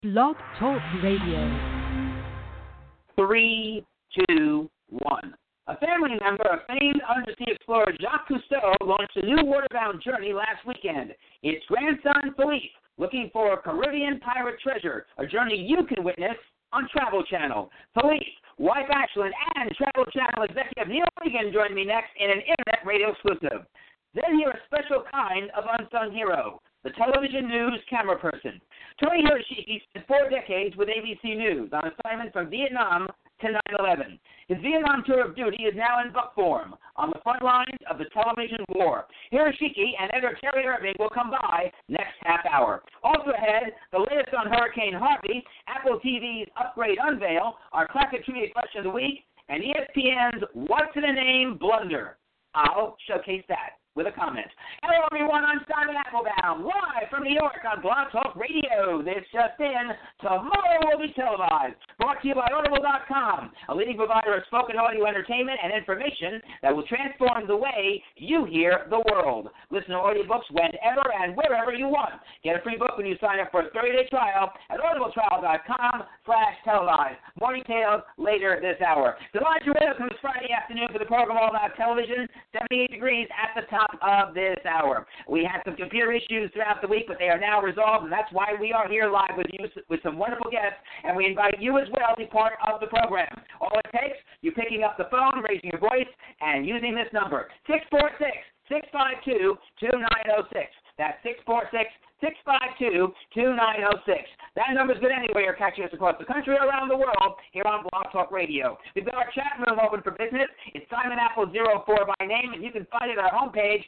Blog Talk Radio. 3, 2, 1. A family member of famed undersea explorer Jacques Cousteau launched a new waterbound journey last weekend. His grandson, Philippe, looking for a Caribbean pirate treasure, a journey you can witness on Travel Channel. Philippe, wife Ashlyn, and Travel Channel executive Neil Regan join me next in an Internet radio exclusive. Then hear a special kind of unsung hero, the television news camera person. Tony Hiroshiki spent 4 decades with ABC News on assignment from Vietnam to 9/11. His Vietnam tour of duty is now in book form, on the front lines of the television war. Hiroshiki and editor Terry Irving will come by next half hour. Also ahead, the latest on Hurricane Harvey, Apple TV's upgrade unveil, our classic trivia question of the week, and ESPN's What's in a Name blunder. I'll showcase that with a comment. Hello, everyone. I'm Simon Applebaum, live from New York on Blog Talk Radio. This just in, tomorrow will be televised. Brought to you by Audible.com, a leading provider of spoken audio entertainment and information that will transform the way you hear the world. Listen to audiobooks whenever and wherever you want. Get a free book when you sign up for a 30-day trial at audibletrial.com/televised. More details later this hour. The Live Radio comes Friday afternoon for the program All About Television, 78 degrees at the top of this hour. We had some computer issues throughout the week, but they are now resolved, and that's why we are here live with you with some wonderful guests, and we invite you as well to be part of the program. All it takes, you picking up the phone, raising your voice, and using this number, 646-652-2906. That's 646-652-2906. That number's good anyway. You're catching us across the country or around the world here on Blog Talk Radio. We've got our chat room open for business. It's Simon Apple 04 by name, and you can find it at our homepage,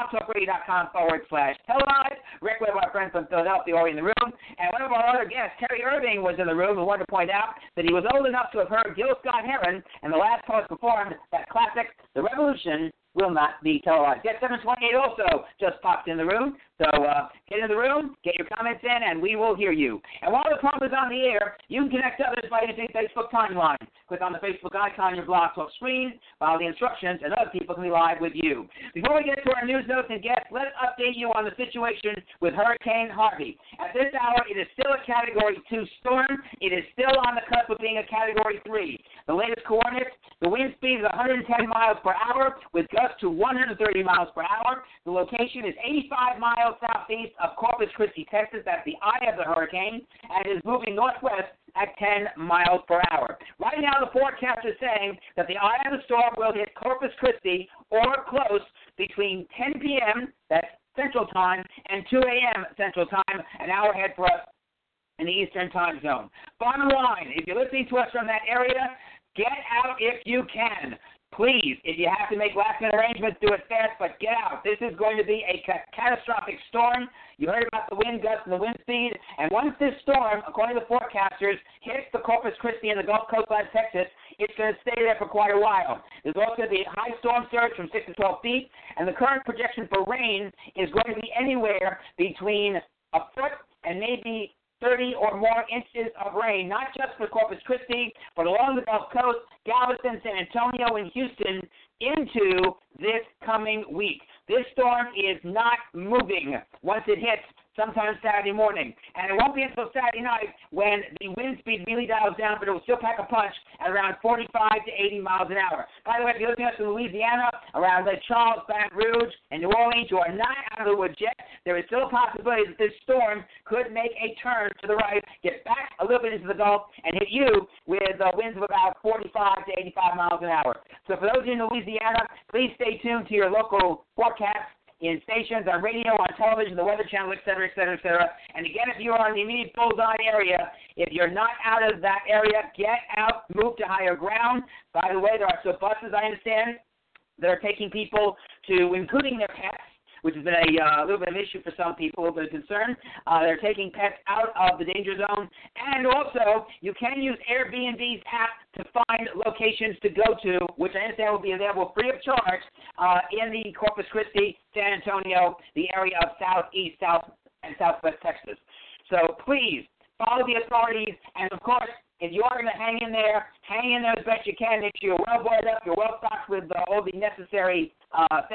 blogtalkradio.com/televised. Rick Webb, our friend from Philadelphia, already in the room. And one of our other guests, Terry Irving, was in the room and wanted to point out that he was old enough to have heard Gil Scott-Heron and the last poet performed that classic, The Revolution will not be televised. Get 728 also just popped in the room. So get in the room, get your comments in, and we will hear you. And while the program is on the air, you can connect others by using Facebook timeline. Click on the Facebook icon on your Blog Talk screen, follow the instructions, and other people can be live with you. Before we get to our news notes and guests, let's update you on the situation with Hurricane Harvey. At this hour, it is still a Category 2 storm. It is still on the cusp of being a Category 3. The latest coordinates, the wind speed is 110 miles per hour with gusts to 130 miles per hour. The location is 85 miles southeast of Corpus Christi, Texas. That's the eye of the hurricane, and it is moving northwest at 10 miles per hour. Right now, the forecast is saying that the eye of the storm will hit Corpus Christi or close between 10 p.m., that's Central Time, and 2 a.m. Central Time, an hour ahead for us in the Eastern Time Zone. Bottom line, if you're listening to us from that area, get out if you can. Please, if you have to make last-minute arrangements, do it fast, but get out. This is going to be a catastrophic storm. You heard about the wind gusts and the wind speed, and once this storm, according to the forecasters, hits the Corpus Christi and the Gulf Coast of Texas, it's going to stay there for quite a while. There's also going to be a high storm surge from 6 to 12 feet, and the current projection for rain is going to be anywhere between a foot and maybe 30 or more inches of rain, not just for Corpus Christi, but along the Gulf Coast, Galveston, San Antonio, and Houston into this coming week. This storm is not moving once it hits sometime Saturday morning. And it won't be until Saturday night when the wind speed really dials down, but it will still pack a punch at around 45 to 80 miles an hour. By the way, if you're looking at Louisiana, around Lake Charles, Baton Rouge, and New Orleans, you are not out of the woods yet. There is still a possibility that this storm could make a turn to the right, get back a little bit into the Gulf, and hit you with winds of about 45 to 85 miles an hour. So for those in Louisiana, please stay tuned to your local forecast in stations, on radio, on television, the Weather Channel, et cetera, et cetera, et cetera. And again, if you are in the immediate bullseye area, if you're not out of that area, get out, move to higher ground. By the way, there are some buses, I understand, that are taking people to, including their pets, which has been a little bit of an issue for some people, a little bit of concern. They're taking pets out of the danger zone. And also, you can use Airbnb's app to find locations to go to, which I understand will be available free of charge in the Corpus Christi, San Antonio, the area of southeast, south, and southwest Texas. So please, follow the authorities, and of course, if you are going to hang in there as best you can. Make sure you're well boarded up, you're well stocked with all the necessary things.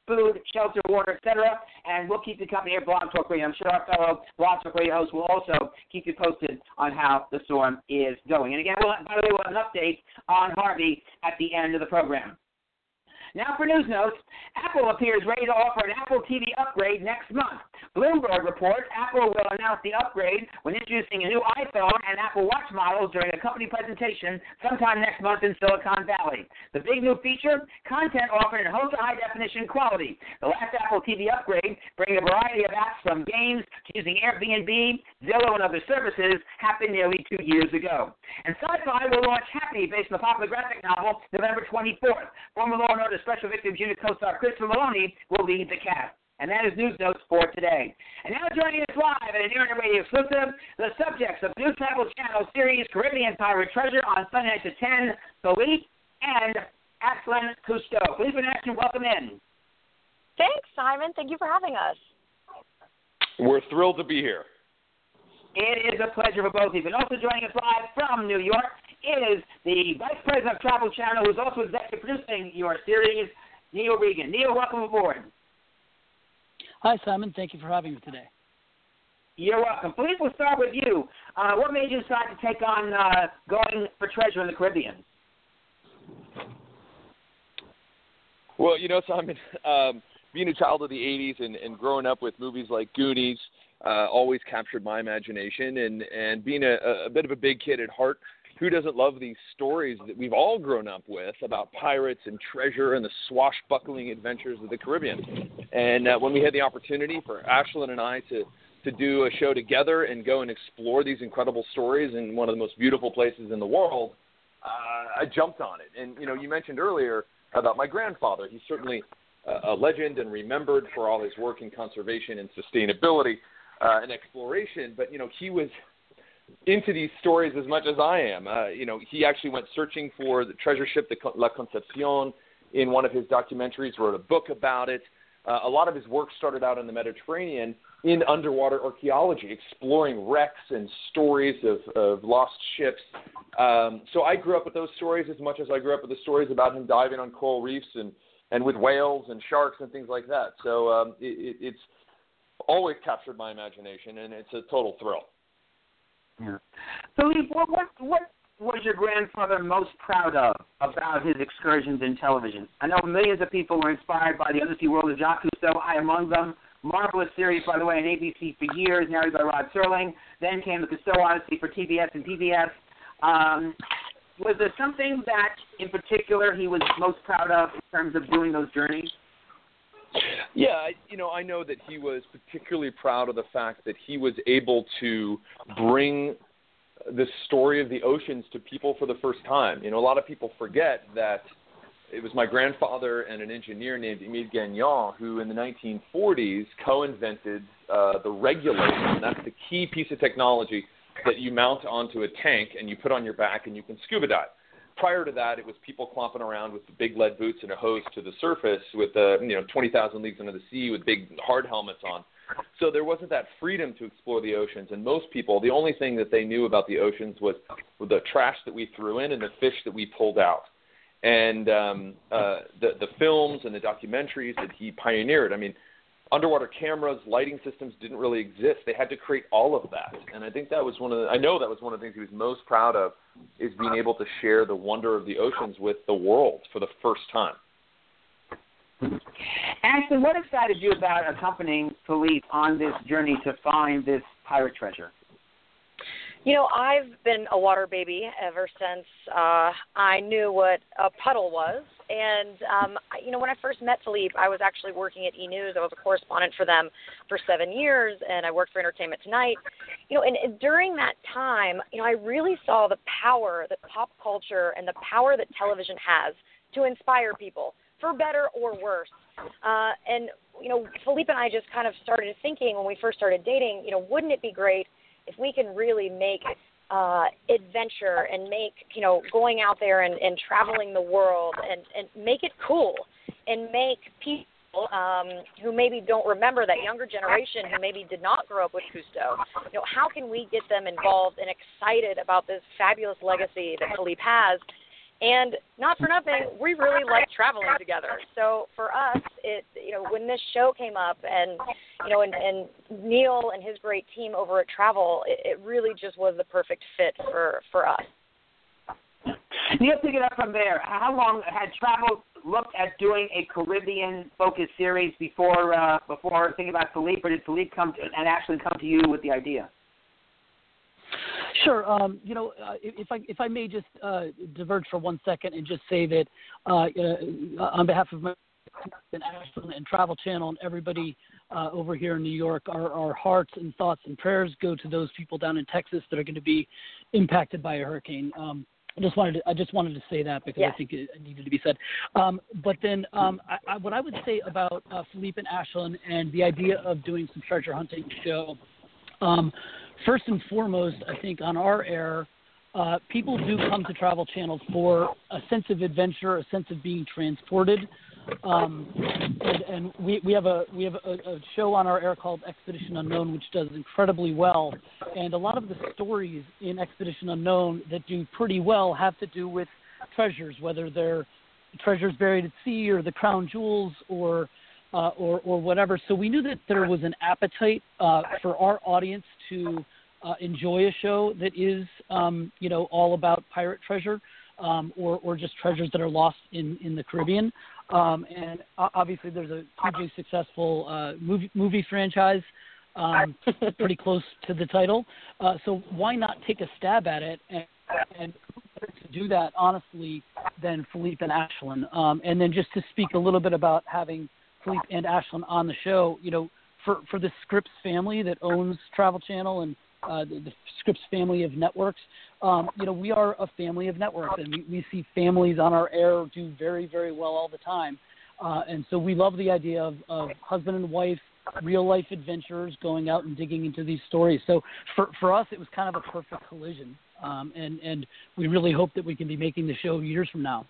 food, shelter, water, etc. And we'll keep you company here at Blog Talk Radio. I'm sure our fellow Blog Talk Radio hosts will also keep you posted on how the storm is going. And again, by the way, we'll have an update on Harvey at the end of the program. Now for news notes, Apple appears ready to offer an Apple TV upgrade next month. Bloomberg reports Apple will announce the upgrade when introducing a new iPhone and Apple Watch models during a company presentation sometime next month in Silicon Valley. The big new feature, content offered in ultra-high definition quality. The last Apple TV upgrade, bringing a variety of apps from games to using Airbnb, Zillow, and other services, happened nearly 2 years ago. And Sci-Fi will launch Happy, based on the popular graphic novel, November 24th. Former Law & Order Special Victims Unit co-star Christopher Maloney will lead the cast. And that is News Notes for today. And now joining us live at an Internet Radio exclusive, the subjects of New Travel Channel series Caribbean Pirate Treasure on Sunday nights at 10, Philippe and Aslan Cousteau. Philippe and Aslan, welcome in. Thanks, Simon. Thank you for having us. We're thrilled to be here. It is a pleasure for both of you. And also joining us live from New York is the Vice President of Travel Channel, who's also executive producing your series, Neil Regan. Neil, welcome aboard. Hi, Simon. Thank you for having me today. You're welcome. Philippe, we'll start with you. What made you decide to take on going for treasure in the Caribbean? Well, Simon, being a child of the 80s and growing up with movies like Goonies always captured my imagination. And being a bit of a big kid at heart, who doesn't love these stories that we've all grown up with about pirates and treasure and the swashbuckling adventures of the Caribbean? And when we had the opportunity for Ashlyn and I to do a show together and go and explore these incredible stories in one of the most beautiful places in the world, I jumped on it. And, you mentioned earlier about my grandfather. He's certainly a legend and remembered for all his work in conservation and sustainability and exploration. But, he was into these stories as much as I am. He actually went searching for the treasure ship, the La Concepcion, in one of his documentaries, wrote a book about it. A lot of his work started out in the Mediterranean in underwater archaeology, exploring wrecks and stories of lost ships. So I grew up with those stories as much as I grew up with the stories about him diving on coral reefs and with whales and sharks and things like that. So it's always captured my imagination, and it's a total thrill. Yeah. Philippe, what was your grandfather most proud of about his excursions in television? I know millions of people were inspired by the Undersea World of Jacques Cousteau, I among them. Marvelous series, by the way, on ABC for years, narrated by Rod Serling. Then came the Cousteau Odyssey for TBS and PBS. Was there something that, in particular, he was most proud of in terms of doing those journeys? Yeah, I know that he was particularly proud of the fact that he was able to bring the story of the oceans to people for the first time. A lot of people forget that it was my grandfather and an engineer named Émile Gagnon who in the 1940s co-invented the regulator, and that's the key piece of technology that you mount onto a tank and you put on your back and you can scuba dive. Prior to that, it was people clomping around with the big lead boots and a hose to the surface with 20,000 leagues under the sea with big hard helmets on. So there wasn't that freedom to explore the oceans, and most people, the only thing that they knew about the oceans was the trash that we threw in and the fish that we pulled out. And the films and the documentaries that he pioneered, underwater cameras, lighting systems didn't really exist. They had to create all of that. And I think that was I know that was one of the things he was most proud of, is being able to share the wonder of the oceans with the world for the first time. Ashlyn, what excited you about accompanying Philippe on this journey to find this pirate treasure? I've been a water baby ever since I knew what a puddle was. And, when I first met Philippe, I was actually working at E! News. I was a correspondent for them for 7 years, and I worked for Entertainment Tonight. And during that time, I really saw the power that pop culture and the power that television has to inspire people, for better or worse. And Philippe and I just kind of started thinking when we first started dating, wouldn't it be great if we can really make adventure and make, going out there and traveling the world and make it cool and make people who maybe don't remember, that younger generation who maybe did not grow up with Cousteau, how can we get them involved and excited about this fabulous legacy that Philippe has? And not for nothing, we really like traveling together. So for us, when this show came up, and and Neil and his great team over at Travel, it really just was the perfect fit for us. Neil, pick it up from there. How long had Travel looked at doing a Caribbean-focused series before thinking about Philippe, or did Philippe actually come to you with the idea? Sure. If I may just diverge for 1 second and just say that on behalf of my and Ashland and Travel Channel and everybody over here in New York, our hearts and thoughts and prayers go to those people down in Texas that are going to be impacted by a hurricane. I just wanted to say that because I think it needed to be said. But then what I would say about Philippe and Ashland and the idea of doing some treasure hunting show, first and foremost, I think on our air, people do come to Travel Channel for a sense of adventure, a sense of being transported. And we have a show on our air called Expedition Unknown, which does incredibly well. And a lot of the stories in Expedition Unknown that do pretty well have to do with treasures, whether they're treasures buried at sea or the crown jewels or whatever. So we knew that there was an appetite for our audience to enjoy a show that is, all about pirate treasure or just treasures that are lost in the Caribbean. And obviously there's a hugely successful movie franchise pretty close to the title. So why not take a stab at it and to do that honestly than Philippe and Ashland? And then just to speak a little bit about having Philippe and Ashland on the show, for the Scripps family that owns Travel Channel and the Scripps family of networks, we are a family of networks, and we see families on our air do very, very well all the time. And so we love the idea of husband and wife, real-life adventurers going out and digging into these stories. So for us, it was kind of a perfect collision. And we really hope that we can be making the show years from now,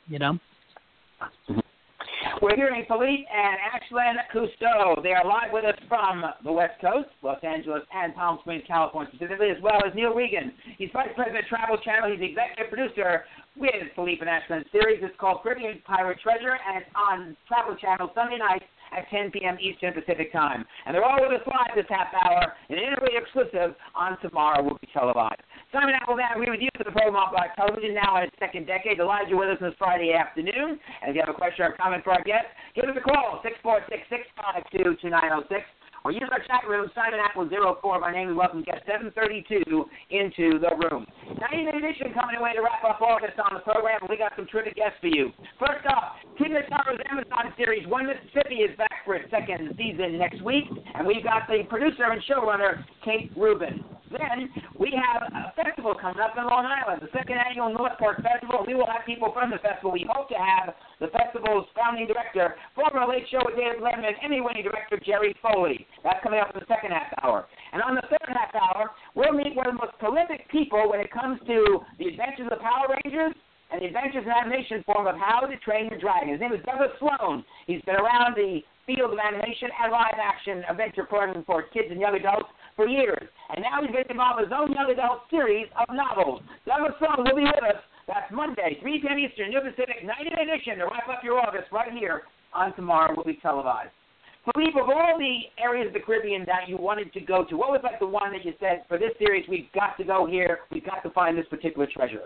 We're hearing Philippe and Ashland Cousteau. They are live with us from the West Coast, Los Angeles and Palm Springs, California, specifically, as well as Neil Regan. He's Vice President of Travel Channel. He's the executive producer with Philippe and Ashland series. It's called Caribbean Pirate Treasure, and it's on Travel Channel Sunday nights at 10 p.m. Eastern Pacific Time. And they're all with us live this half hour. An interview exclusive on Tomorrow will be televised. Simon Appleman, we with you for the program on Black Television, now in its second decade. Elijah with us this Friday afternoon. And if you have a question or a comment for our guest, give us a call, 646-652-2906. Or use our chat room, Simon Apple 04. My name is welcome guest 732 into the room. 90-minute edition coming away to wrap up August on the program. We got some terrific guests for you. First off, King of Sorrow's Amazon series, One Mississippi, is back for its second season next week. And we've got the producer and showrunner, Kate Rubin. Then we have a festival coming up in Long Island, the second annual Northport Festival. We will have people from the festival. We hope to have the festival's founding director, former Late Show with David Letterman, Emmy-winning director Jerry Foley. That's coming up in the second half hour. And on the third half hour, we'll meet one of the most prolific people when it comes to the adventures of Power Rangers and the adventures in animation form of How to Train Your Dragon. His name is Douglas Sloan. He's been around the field of animation and live action adventure programming for kids and young adults for years. And now he's getting involved in his own young adult series of novels. Douglas Sloan will be with us. That's Monday, 3 p.m. Eastern, New Pacific, 90-minute edition to wrap up your August right here on Tomorrow will be televised. Philippe, of all the areas of the Caribbean that you wanted to go to, what was like the one that you said, for this series, we've got to go here, we've got to find this particular treasure?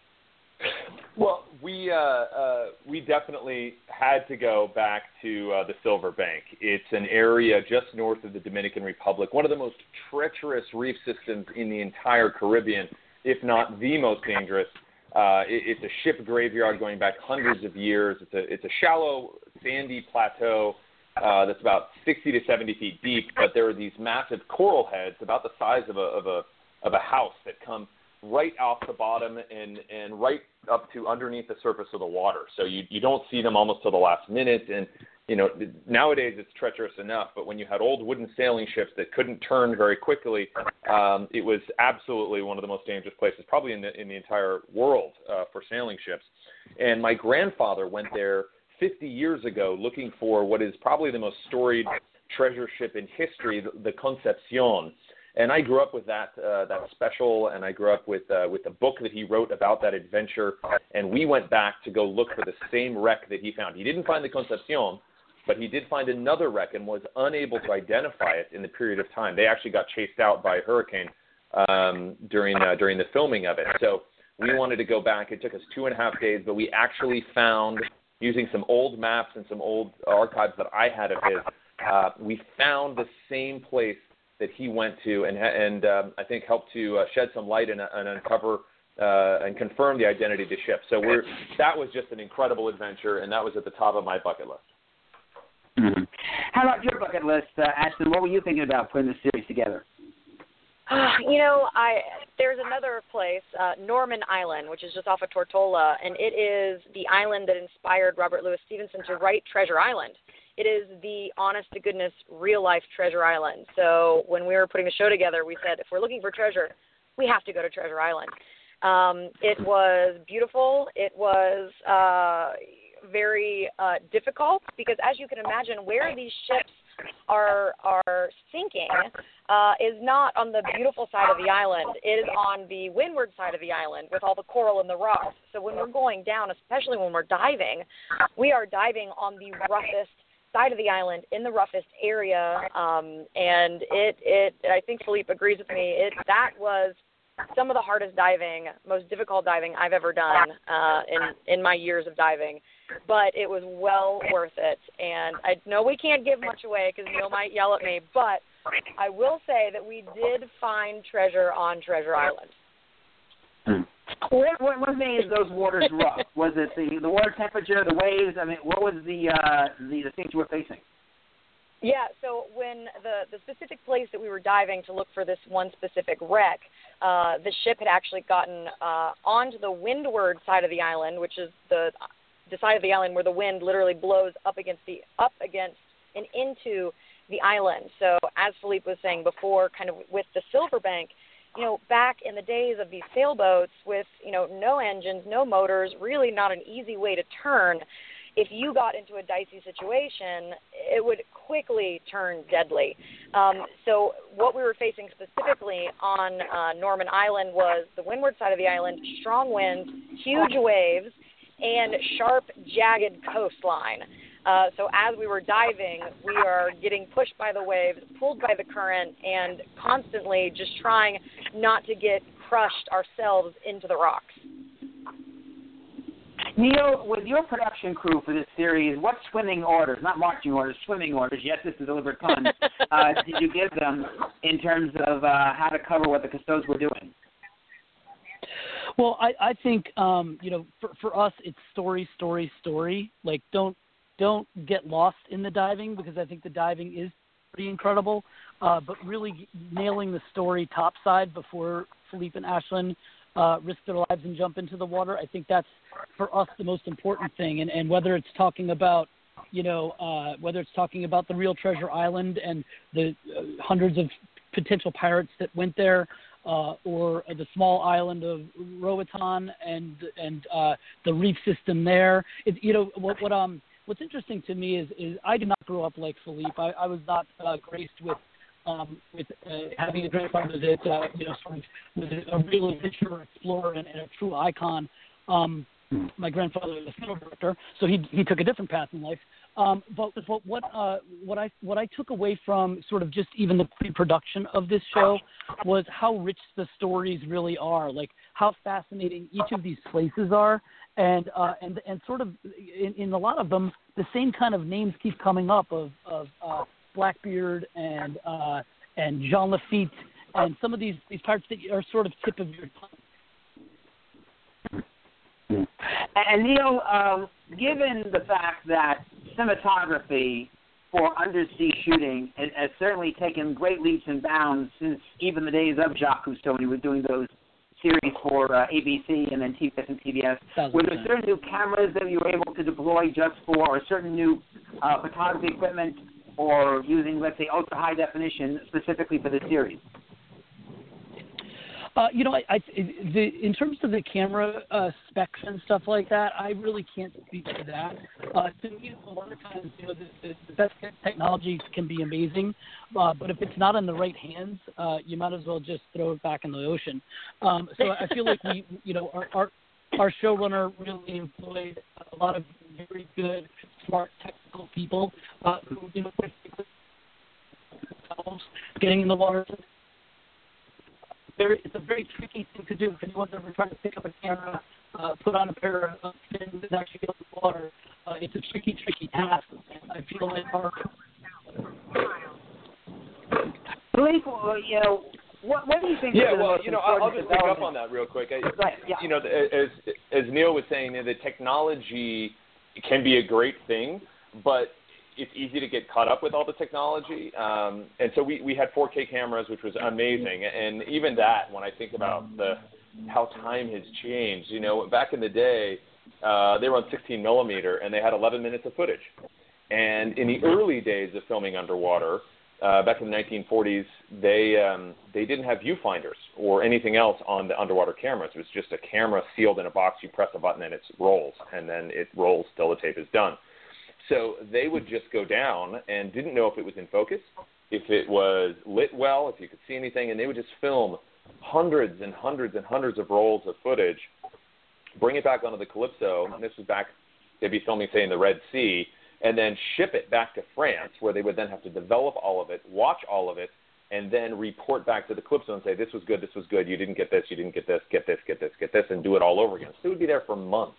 Well, we definitely had to go back to the Silver Bank. It's an area just north of the Dominican Republic, one of the most treacherous reef systems in the entire Caribbean, if not the most dangerous. It's a ship graveyard going back hundreds of years. It's a shallow, sandy plateau that's about 60 to 70 feet deep, but there are these massive coral heads about the size of a house that come right off the bottom and right up to underneath the surface of the water. So you don't see them almost till the last minute. And, nowadays it's treacherous enough, but when you had old wooden sailing ships that couldn't turn very quickly, it was absolutely one of the most dangerous places probably in the entire world for sailing ships. And my grandfather went there 50 years ago looking for what is probably the most storied treasure ship in history, the Concepcion. And I grew up with that special, and I grew up with the book that he wrote about that adventure. and we went back to go look for the same wreck that he found. He didn't find the Concepcion, but he did find another wreck and was unable to identify it in the period of time. They actually got chased out by a hurricane during the filming of it. So we wanted to go back. It took us 2.5 days, but we actually found, using some old maps and some old archives that I had of his, we found the same place that he went to, and I think helped to shed some light and uncover and confirm the identity of the ship. So that was just an incredible adventure, and that was at the top of my bucket list. Mm-hmm. How about your bucket list, Ashton? What were you thinking about putting this series together? There's another place, Norman Island, which is just off of Tortola, and it is the island that inspired Robert Louis Stevenson to write Treasure Island. It is the honest-to-goodness, real-life Treasure Island. So when we were putting the show together, we said, if we're looking for treasure, we have to go to Treasure Island. It was beautiful. It was very difficult because, as you can imagine, where these ships are sinking is not on the beautiful side of the island. It is on the windward side of the island with all the coral and the rocks. So when we're going down, especially when we're diving, we are diving on the roughest side of the island in the roughest area. And I think Philippe agrees with me. That was some of the hardest diving, most difficult diving I've ever done in my years of diving. But it was well worth it. And I know we can't give much away because Neil might yell at me, but I will say that we did find treasure on Treasure Island. What made those waters rough? Was it the water temperature, the waves? I mean, what was the things you were facing? Yeah, so when the specific place that we were diving to look for this one specific wreck, the ship had actually gotten onto the windward side of the island, which is the side of the island where the wind literally blows up against and into the island. So as Philippe was saying before, kind of with the Silverbank, back in the days of these sailboats with, no engines, no motors, really not an easy way to turn, if you got into a dicey situation, it would quickly turn deadly. So what we were facing specifically on Norman Island was the windward side of the island, strong winds, huge waves, and sharp, jagged coastline. So as we were diving, we are getting pushed by the waves, pulled by the current, and constantly just trying not to get crushed ourselves into the rocks. Neil, with your production crew for this series, what swimming orders, not marching orders, swimming orders, yes, this is a deliberate pun, did you give them in terms of how to cover what the Cousteaus were doing? Well, I think, for us, it's story. Like, don't get lost in the diving because I think the diving is pretty incredible, but really nailing the story topside before Philippe and Ashlyn risk their lives and jump into the water. I think that's, for us, the most important thing. And whether it's talking about, whether it's talking about the real Treasure Island and the hundreds of potential pirates that went there, or the small island of Roatan and the reef system there. What's interesting to me is I did not grow up like Philippe. I was not graced with having a grandfather that sort of was a real adventurer, explorer, and a true icon. My grandfather was a film director, so he took a different path in life. But what I took away from sort of just even the pre-production of this show was how rich the stories really are, like how fascinating each of these places are, and sort of in a lot of them the same kind of names keep coming up of Blackbeard and Jean Lafitte and some of these parts that are sort of tip of your tongue. And Neil, given the fact that cinematography for undersea shooting has certainly taken great leaps and bounds since even the days of Jacques Cousteau when he was doing those series for ABC and then TBS and TBS, were there certain new cameras that you were able to deploy just for, or certain new photography equipment, or using, let's say, ultra-high definition specifically for the series? In terms of the camera specs and stuff like that, I really can't speak to that. To me, a lot of times, the best technology can be amazing, but if it's not in the right hands, you might as well just throw it back in the ocean. So I feel like our showrunner really employed a lot of very good, smart, technical people who, getting in the water. It's a very tricky thing to do. If anyone's ever tried to pick up a camera, put on a pair of fins and actually get in the water, it's a tricky task. And I feel like our Philippe, what do you think? Yeah, well, I'll just pick up on that real quick. As Neil was saying, the technology can be a great thing, but it's easy to get caught up with all the technology. And so we had 4K cameras, which was amazing. And even that, when I think about how time has changed, back in the day, they were on 16 millimeter and they had 11 minutes of footage. And in the early days of filming underwater, back in the 1940s, they didn't have viewfinders or anything else on the underwater cameras. It was just a camera sealed in a box. You press a button and it rolls, and then it rolls till the tape is done. So they would just go down and didn't know if it was in focus, if it was lit well, if you could see anything, and they would just film hundreds and hundreds and hundreds of rolls of footage, bring it back onto the Calypso, and this was back, they'd be filming, say, in the Red Sea, and then ship it back to France, where they would then have to develop all of it, watch all of it, and then report back to the Calypso and say, this was good, you didn't get this, you didn't get this, get this, and do it all over again. So it would be there for months.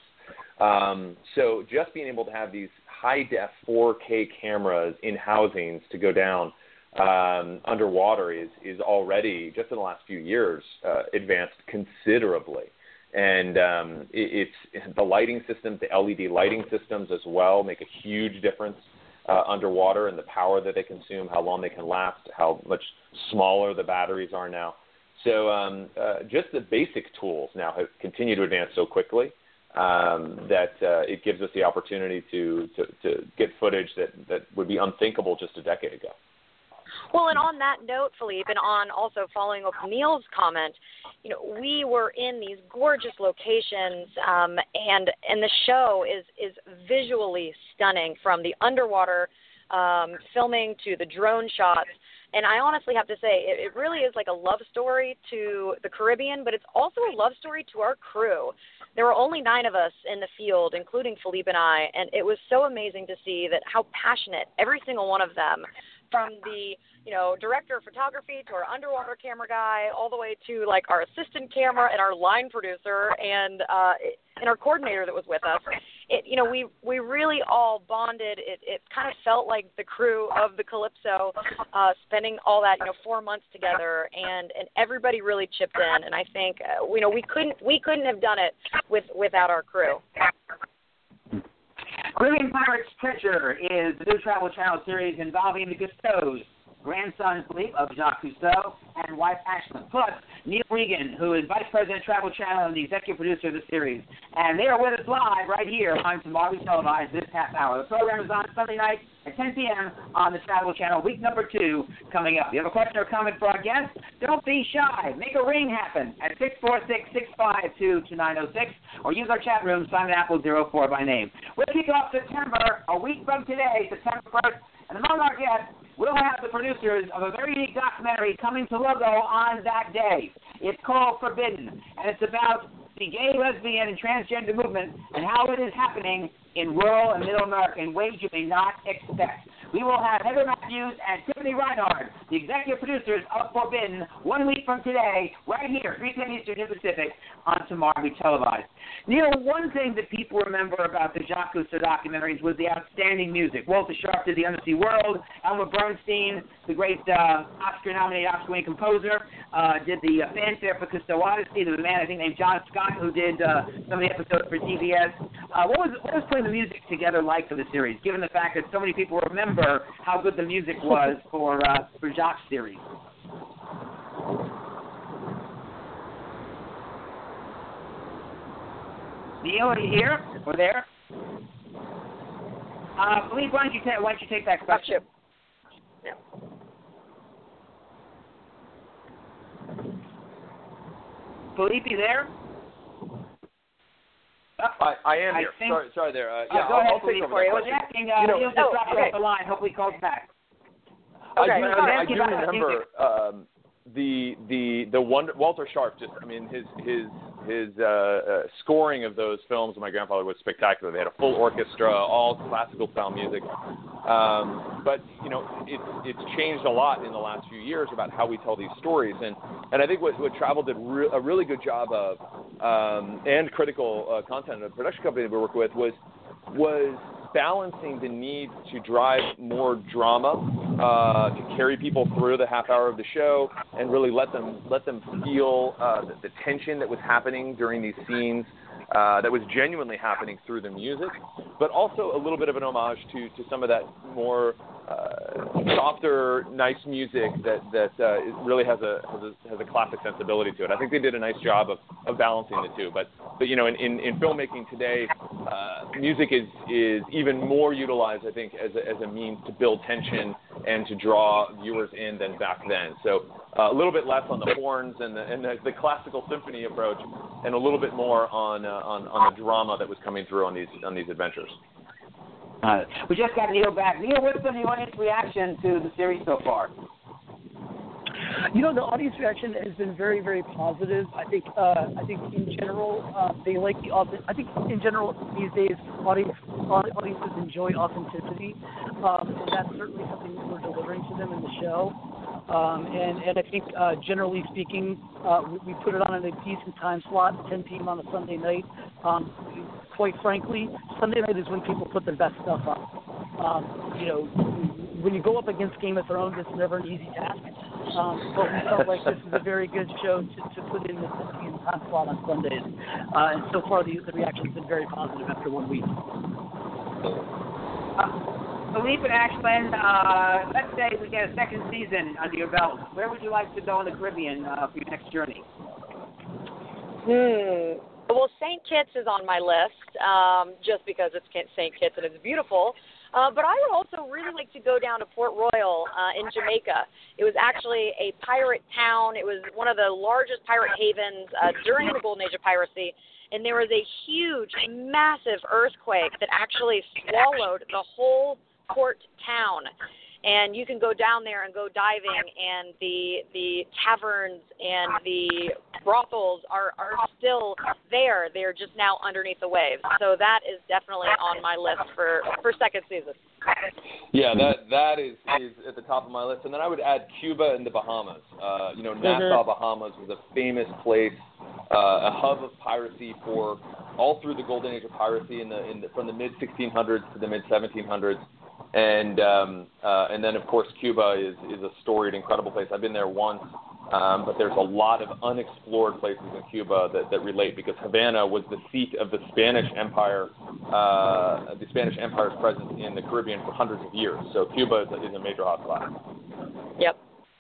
So just being able to have these high-def 4K cameras in housings to go down underwater is already, just in the last few years, advanced considerably. And it's the lighting systems, the LED lighting systems as well, make a huge difference underwater in the power that they consume, how long they can last, how much smaller the batteries are now. So just the basic tools now have continued to advance so quickly that it gives us the opportunity to get footage that would be unthinkable just a decade ago. Well, and on that note, Philippe, and on also following up Neil's comment, we were in these gorgeous locations, and the show is visually stunning, from the underwater filming to the drone shots. And I honestly have to say, it really is like a love story to the Caribbean, but it's also a love story to our crew. There were only 9 of us in the field, including Philippe and I, and it was so amazing to see that how passionate every single one of them, from the director of photography to our underwater camera guy, all the way to like our assistant camera and our line producer and our coordinator that was with us. We really all bonded. It kind of felt like the crew of the Calypso spending all that 4 months together, and everybody really chipped in. And I think we couldn't have done it without our crew. Caribbean Pirates Treasure is the new Travel Channel series involving the Cousteaus, grandson Philippe of Jacques Cousteau, and wife Ashlyn, plus Neil Regan, who is Vice President of Travel Channel and the executive producer of the series. And they are with us live right here on Tomorrow We Televised this half hour. The program is on Sunday night at 10 p.m. on the Travel Channel, week number 2 coming up. If you have a question or comment for our guests, don't be shy. Make a ring happen at 646-652-2906, or use our chat room, Simon Apple 04 by name. We'll kick off September, a week from today, September 1st, and among our guests, we'll have the producers of a very unique documentary coming to Logo on that day. It's called Forbidden, and it's about the gay, lesbian, and transgender movement and how it is happening in rural and middle America in ways you may not expect. We will have Heather Matthews and Tiffany Reinhardt, the executive producers of Forbidden, 1 week from today, right here, 3 p.m. Eastern and Pacific, on Tomorrow We Televised. Neil, one thing that people remember about the Jacques Cousteau documentaries was the outstanding music. Walter Sharp did The Undersea World. Elmer Bernstein, the great Oscar-nominated, Oscar-winning composer, did the fanfare for Cousteau Odyssey. There was a man, I think, named John Scott, who did some of the episodes for TBS. What was putting the music together like for the series, given the fact that so many people remember how good the music was for Jacques' series? Neil, are you here or there? Philippe, why don't you take that question? Yeah. Philippe, you there? I am here. Sorry there. Yeah, go ahead, I'll take over I that was question. asking, Neil just dropped off the line. Hopefully he calls back. I do remember Walter Sharp, just, I mean, his scoring of those films with my grandfather was spectacular. They had a full orchestra, all classical style music. But you know, it's changed a lot in the last few years about how we tell these stories, and I think what Travel did a really good job of, and Critical Content, a production company that we work with, was balancing the need to drive more drama, to carry people through the half hour of the show, and really let them feel the tension that was happening during these scenes, that was genuinely happening through the music, but also a little bit of an homage to some of that more softer, nice music that really has a classic sensibility to it. I think they did a nice job of balancing the two. But you know, in filmmaking today, music is even more utilized, I think, as a means to build tension and to draw viewers in than back then. So a little bit less on the horns and the classical symphony approach, and a little bit more on the drama that was coming through on these adventures. We just got Neil back. Neil, what's been the audience reaction to the series so far? You know, the audience reaction has been very, very positive. I think in general they like the I think in general these days audiences enjoy authenticity, and that's certainly something that we're delivering to them in the show. And I think generally speaking, we put it on in a decent time slot, 10 p.m. on a Sunday night. Quite frankly, Sunday night is when people put their best stuff on. You know, when you go up against Game of Thrones, it's never an easy task. But we felt like this is a very good show to put in the 10 p.m. time slot on Sundays. And so far, the reaction's been very positive after 1 week. Philippe and Ashland, let's say we get a second season under your belt. Where would you like to go in the Caribbean for your next journey? Well, St. Kitts is on my list, just because it's St. Kitts and it's beautiful. But I would also really like to go down to Port Royal in Jamaica. It was actually a pirate town. It was one of the largest pirate havens during the Golden Age of piracy. And there was a huge, massive earthquake that actually swallowed the whole port town. And you can go down there and go diving, and the taverns and the brothels are still there. They're just now underneath the waves. So that is definitely on my list for second season. Yeah, that is at the top of my list. And then I would add Cuba and the Bahamas. You know, Nassau, Bahamas was a famous place, a hub of piracy for all through the Golden Age of piracy from the mid-1600s to the mid-1700s. And then, of course, Cuba is a storied, incredible place. I've been there once, but there's a lot of unexplored places in Cuba that relate, because Havana was the seat of the Spanish Empire, the Spanish Empire's presence in the Caribbean for hundreds of years. So Cuba is a major hotspot. Yep.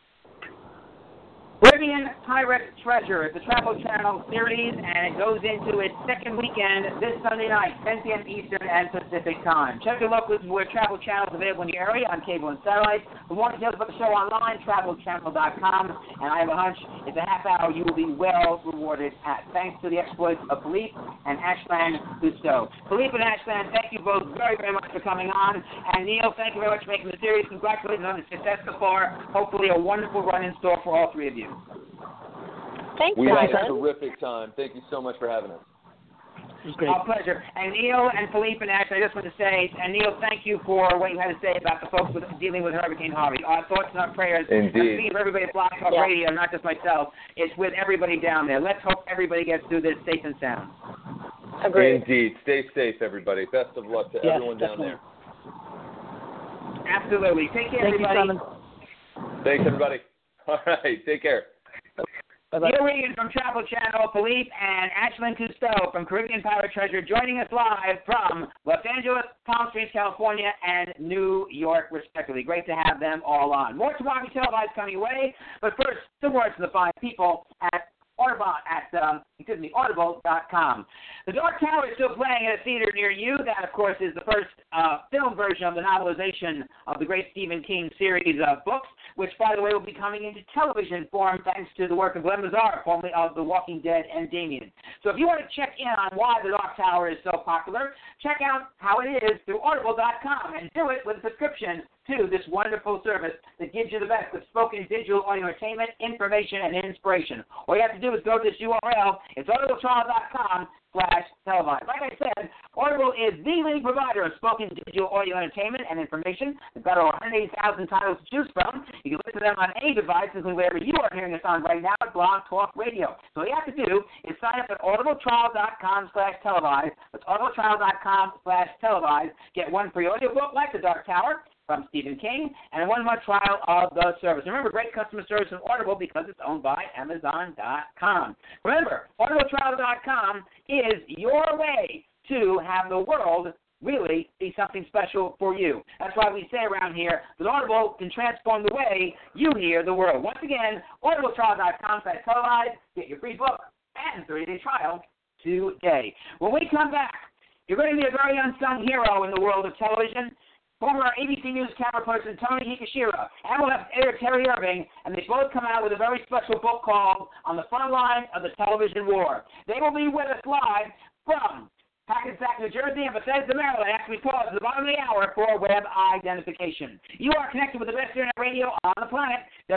Caribbean Pirate Treasure is a Travel Channel series, and it goes into its second weekend this Sunday night, 10 p.m. Eastern and Pacific Time. Check your local where Travel Channel is available in your area on cable and satellite. For more details about the show online, travelchannel.com. And I have a hunch it's a half hour you will be well rewarded at. Thanks to the exploits of Philippe and Ashland Cousteau. Philippe and Ashland, thank you both very, very much for coming on. And Neil, thank you very much for making the series. Congratulations on the success so far. Hopefully a wonderful run in store for all three of you. Thanks, we had Simon. a terrific time. Thank you so much for having us. It was great. Our pleasure. And Neil and Philippe and Ashley, I just want to say, and Neil, thank you for what you had to say about the folks dealing with Hurricane Harvey. Our thoughts and our prayers. Indeed. I'm speaking for everybody at Blog Talk Radio, not just myself. It's with everybody down there. Let's hope everybody gets through this safe and sound. Agreed. Indeed. Stay safe, everybody. Best of luck to everyone down there. Absolutely. Take care, Thank everybody. you, Simon. Thanks, everybody. All right. Take care. Bye-bye. Neil Regan from Travel Channel, Philippe and Ashland Cousteau from Caribbean Pirate Treasure joining us live from Los Angeles, Palm Springs, California, and New York, respectively. Great to have them all on. More Tomorrow Televised coming your way, but first, some words from the fine people at Audible.com. The Dark Tower is still playing at a theater near you. That, of course, is the first film version of the novelization of the great Stephen King series of books, which, by the way, will be coming into television form thanks to the work of Glenn Mazzar, formerly of The Walking Dead and Damien. So if you want to check in on why The Dark Tower is so popular, check out how it is through Audible.com and do it with a subscription to this wonderful service that gives you the best of spoken digital audio entertainment, information, and inspiration. All you have to do is go to this URL. It's audibletrial.com/televised. Like I said, Audible is the leading provider of spoken digital audio entertainment and information. They've got over 180,000 titles to choose from. You can listen to them on any device, including wherever you are hearing us on right now at Blog Talk Radio. So all you have to do is sign up at audibletrial.com/televised. That's audibletrial.com/televised. Get one free audiobook like The Dark Tower from Stephen King, and a 1-month trial of the service. Remember, great customer service from Audible because it's owned by Amazon.com. Remember, audibletrial.com is your way to have the world really be something special for you. That's why we say around here that Audible can transform the way you hear the world. Once again, audibletrial.com/televised. Get your free book and 30-day trial today. When we come back, you're going to be a very unsung hero in the world of television. Former ABC News camera person Tony Hikashira, and we'll have editor Terry Irving, and they both come out with a very special book called On the Front Line of the Television War. They will be with us live from Hackensack, New Jersey, and Bethesda, Maryland, after we pause at the bottom of the hour for web identification. You are connected with the best internet radio on the planet,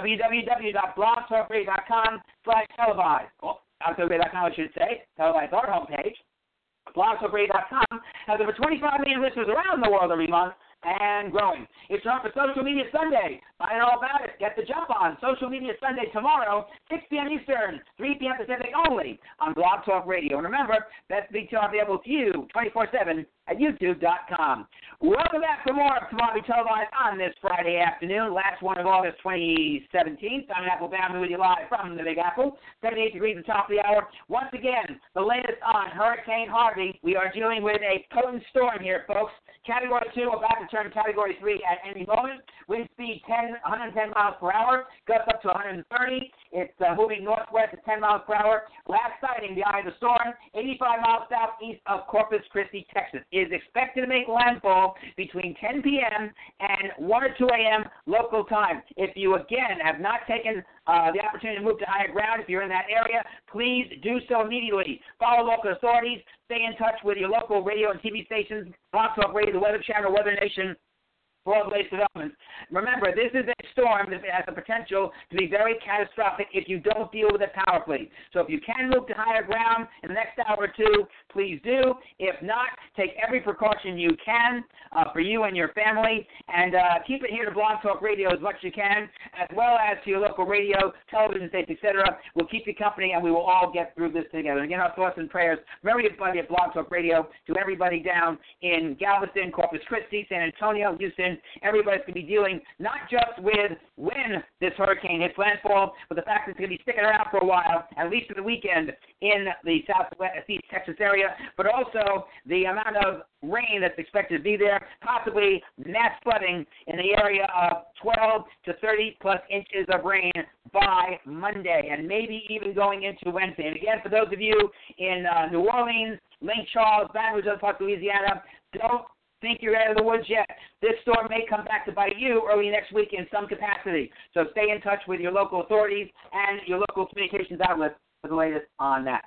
www.blogtalkradio.com/televised. Well, talkradio.com, I should say. Televised our homepage. blogtalkradio.com has over 25 million listeners around the world every month, and growing. It's time for Social Media Sunday. Find out all about it. Get the jump on Social Media Sunday tomorrow, 6 p.m. Eastern, 3 p.m. Pacific only on Blog Talk Radio. And remember, that's Big Talk available to you 24/7 at YouTube.com. Welcome back for more of Commodity Televised on this Friday afternoon, last one of August 2017. Simon Applebaum with you live from the Big Apple, 78 degrees at the top of the hour. Once again, the latest on Hurricane Harvey. We are dealing with a potent storm here, folks. Category 2, about to turn Category 3 at any moment. Wind speed 110 miles per hour, gusts up to 130. It's moving northwest at 10 miles per hour. Last sighting, the eye of the storm, 85 miles southeast of Corpus Christi, Texas. Is expected to make landfall between 10 p.m. and 1 or 2 a.m. local time. If you, again, have not taken the opportunity to move to higher ground, if you're in that area, please do so immediately. Follow local authorities. Stay in touch with your local radio and TV stations, Blog Talk Radio, the Weather Channel, Weather Nation, for all the latest developments. Remember, this is a storm that has the potential to be very catastrophic if you don't deal with it powerfully. So if you can move to higher ground in the next hour or two, please do. If not, take every precaution you can for you and your family, and keep it here to Blog Talk Radio as much as you can, as well as to your local radio, television stations, etc. We'll keep you company, and we will all get through this together. Again, our thoughts and prayers from everybody at Blog Talk Radio to everybody down in Galveston, Corpus Christi, San Antonio, Houston. Everybody's going to be dealing not just with when this hurricane hits landfall, but the fact that it's going to be sticking around for a while, at least for the weekend, in the southeast Texas area, but also the amount of rain that's expected to be there, possibly mass flooding in the area of 12 to 30 plus inches of rain by Monday, and maybe even going into Wednesday. And again, for those of you in New Orleans, Lake Charles, Baton Rouge, other parts of Louisiana, don't think you're out of the woods yet. This storm may come back to bite you early next week in some capacity. So stay in touch with your local authorities and your local communications outlets for the latest on that.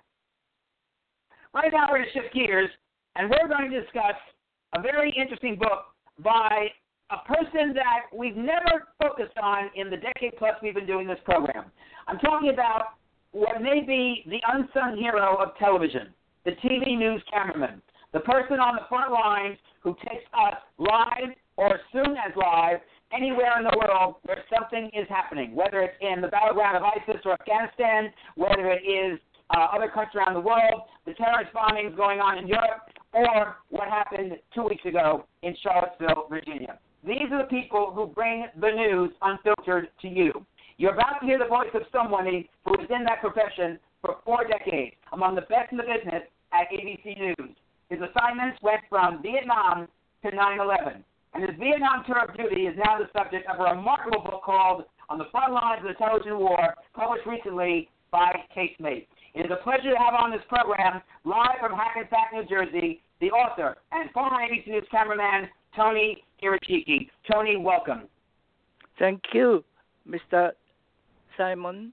Right now we're going to shift gears, and we're going to discuss a very interesting book by a person that we've never focused on in the decade plus we've been doing this program. I'm talking about what may be the unsung hero of television, the TV news cameraman, the person on the front lines who takes us live or as soon as live anywhere in the world where something is happening, whether it's in the battleground of ISIS or Afghanistan, whether it is other countries around the world, the terrorist bombings going on in Europe, or what happened 2 weeks ago in Charlottesville, Virginia. These are the people who bring the news unfiltered to you. You're about to hear the voice of someone who was in that profession for 4 decades, among the best in the business at ABC News. His assignments went from Vietnam to 9/11, and his Vietnam tour of duty is now the subject of a remarkable book called On the Front Lines of the Television War, published recently by Casemate. It is a pleasure to have on this program, live from Hackensack, New Jersey, the author and former ABC News cameraman, Tony Irichiki. Tony, welcome. Thank you, Mr. Simon.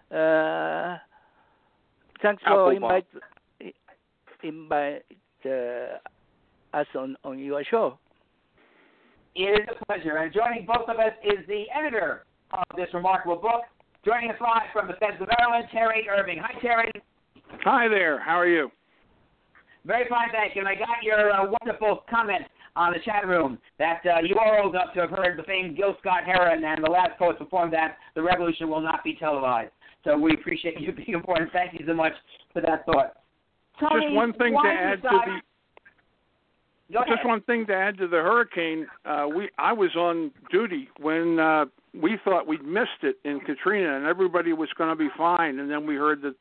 Thanks for invite us on your show. It is a pleasure. And joining both of us is the editor of this remarkable book. Joining us live from Bethesda, Maryland, Terry Irving. Hi, Terry. Hi there. How are you? Very fine, thank you. And I got your wonderful comment on the chat room that you are old enough to have heard the famed Gil Scott-Heron and the last poet performed that the revolution will not be televised. So we appreciate you being important. Thank you so much for that thought. Tony, just one thing to add to the. Just one thing to add to the hurricane. I was on duty when we thought we'd missed it in Katrina, and everybody was going to be fine. And then we heard that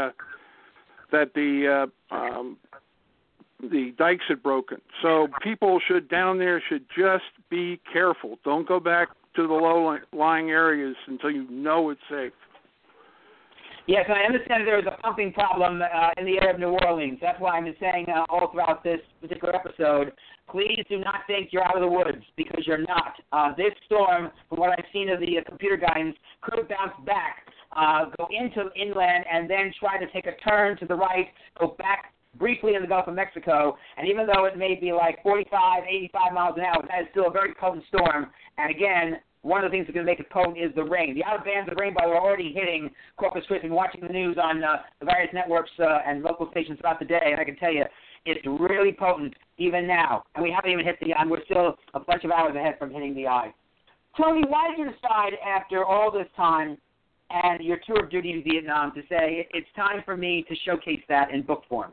the dikes had broken. So people down there should just be careful. Don't go back to the low-lying areas until you know it's safe. Yes, I understand there is a pumping problem in the area of New Orleans. That's why I've been saying all throughout this particular episode, please do not think you're out of the woods, because you're not. This storm, from what I've seen of the computer guidance, could bounce back, go into inland, and then try to take a turn to the right, go back briefly in the Gulf of Mexico. And even though it may be like 45, 85 miles an hour, that is still a very potent storm. And again, one of the things that's going to make it potent is the rain. The outer bands of rain, by the way, are already hitting Corpus Christi. I've been watching the news on the various networks and local stations throughout the day, and I can tell you it's really potent even now. And we haven't even hit the eye. We're still a bunch of hours ahead from hitting the eye. Tony, why did you decide after all this time and your tour of duty in Vietnam to say it's time for me to showcase that in book form?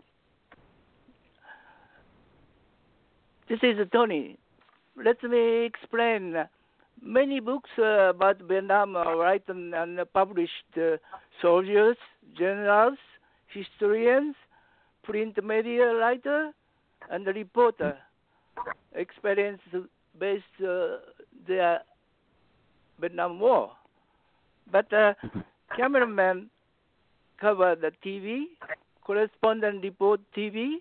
This is Tony. Let me explain. Many books about Vietnam are written and published. Soldiers, generals, historians, print media writer, and reporter experience based the Vietnam War. But cameraman cover the TV, correspondent report TV,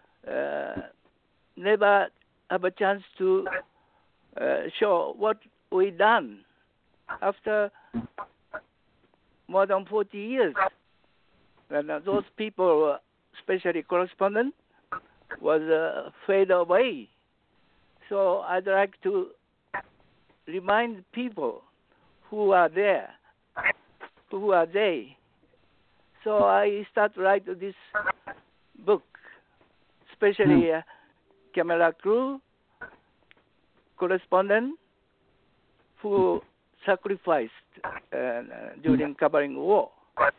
never have a chance to show what we done after more than 40 years. And those people, especially correspondent, was fade away. So I'd like to remind people who are there, who are they. So I start write this book, especially camera crew, correspondent who sacrificed during covering war.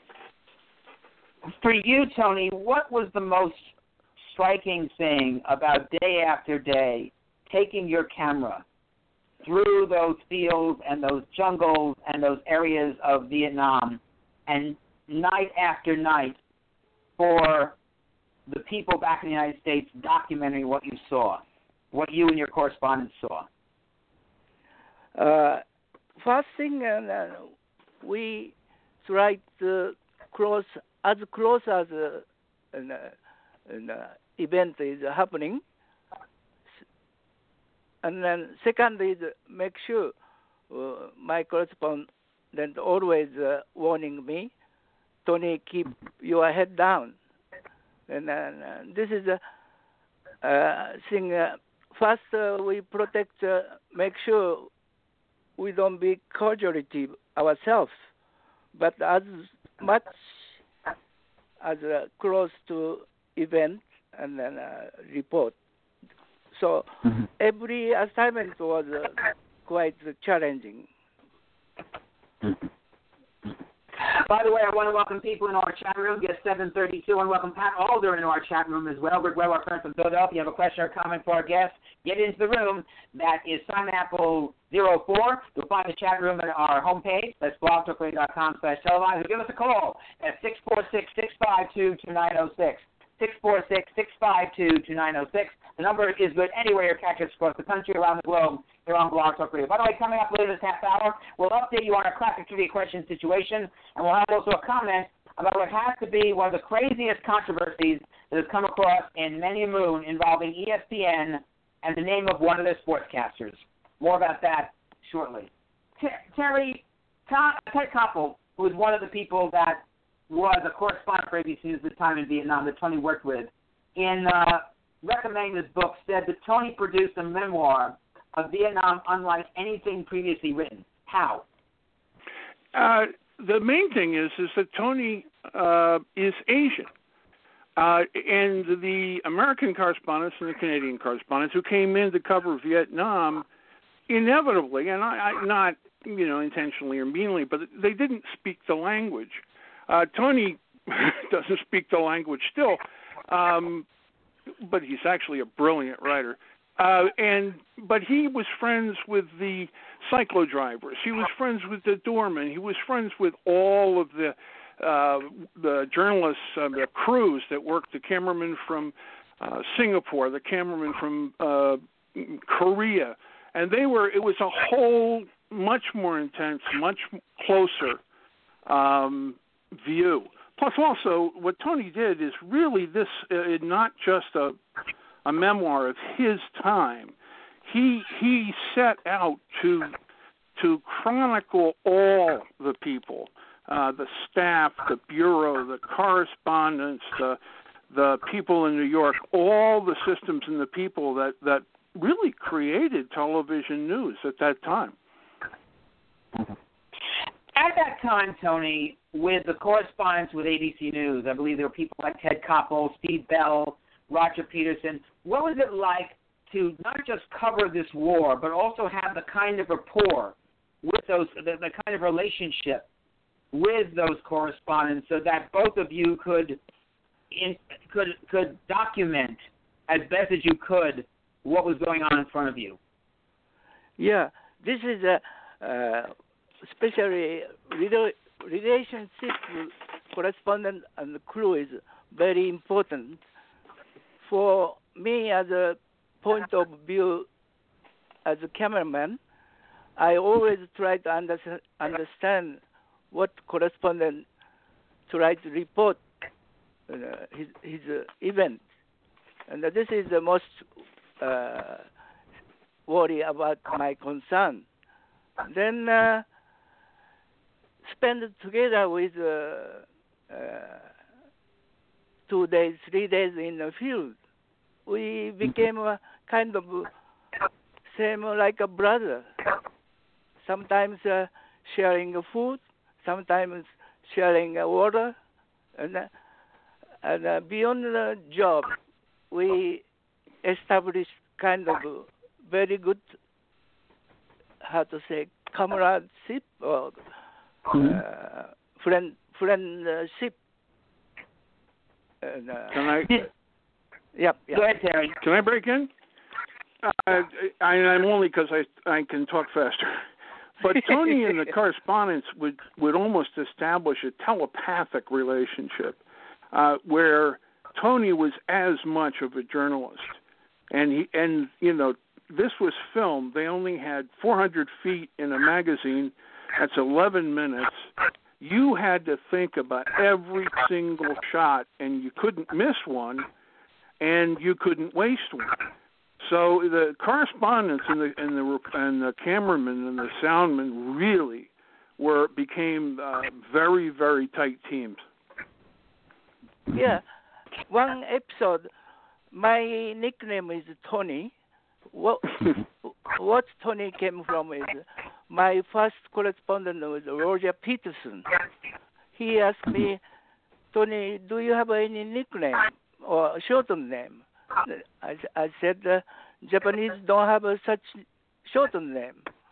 For you, Tony, what was the most striking thing about day after day taking your camera through those fields and those jungles and those areas of Vietnam and night after night for the people back in the United States documenting what you saw, what you and your correspondents saw? First thing, we tried to as close as an event is happening. And then second is make sure my correspondent always warning me, Tony, keep your head down. And this is a thing. First, we protect, make sure we don't be casualty ourselves, but as much as close to event and then report. So every assignment was quite challenging. By the way, I want to welcome people in our chat room. Guest 732, and welcome Pat Alder into our chat room as well. Rick Webb, our friend from Philadelphia. You have a question or comment for our guest, get into the room. That is SimonApple04. You'll find the chat room at our homepage. That's blogtalkradio.com/televised. Give us a call at 646-652-2906. 646-652-2906. The number is good anywhere you catch us across the country, around the globe, here on Blog Talk Radio. By the way, coming up later this half hour, we'll update you on our classic trivia question situation, and we'll have also a comment about what has to be one of the craziest controversies that has come across in many a moon involving ESPN and the name of one of their sportscasters. More about that shortly. Terry, Ted Koppel, who is one of the people that was a correspondent for ABC News at the time in Vietnam that Tony worked with, in recommending this book, said that Tony produced a memoir of Vietnam unlike anything previously written? How? The main thing is that Tony is Asian. And the American correspondents and the Canadian correspondents who came in to cover Vietnam, inevitably, and I not intentionally or meanly, but they didn't speak the language. Tony doesn't speak the language still, but he's actually a brilliant writer. But he was friends with the cyclo drivers. He was friends with the doormen. He was friends with all of the journalists, the crews that worked, the cameraman from Singapore, the cameraman from Korea, and it was a whole much more intense, much closer view. Plus, also, what Tony did is really not just a memoir of his time. He set out to chronicle all the people. The staff, the bureau, the correspondents, the people in New York, all the systems and the people that really created television news at that time. At that time, Tony, with the correspondence with ABC News, I believe there were people like Ted Koppel, Steve Bell, Roger Peterson. What was it like to not just cover this war, but also have the kind of rapport with the kind of relationship with those correspondents, so that both of you could document as best as you could what was going on in front of you? Yeah, this is especially relationship correspondent and crew is very important. For me, as a point of view as a cameraman, I always try to understand what correspondent try to report his event, and this is the most worry about my concern. Then spend together with 2 days, 3 days in the field. We became a kind of same like a brother. Sometimes sharing food, sometimes sharing water, and beyond the job, we established kind of very good, how to say, comradeship or friendship. And, Can I? Yep. Go ahead, Terry. Can I break in? I'm only because I can talk faster. But Tony and the correspondents would almost establish a telepathic relationship where Tony was as much of a journalist. And this was filmed. They only had 400 feet in a magazine. That's 11 minutes. You had to think about every single shot, and you couldn't miss one, and you couldn't waste one. So the correspondents and the cameramen and the soundmen really became very, very tight teams. Yeah, one episode, my nickname is Tony. What Tony came from is my first correspondent was Roger Peterson. He asked me, Tony, do you have any nickname or shortened name? I said, Japanese don't have such shortened name.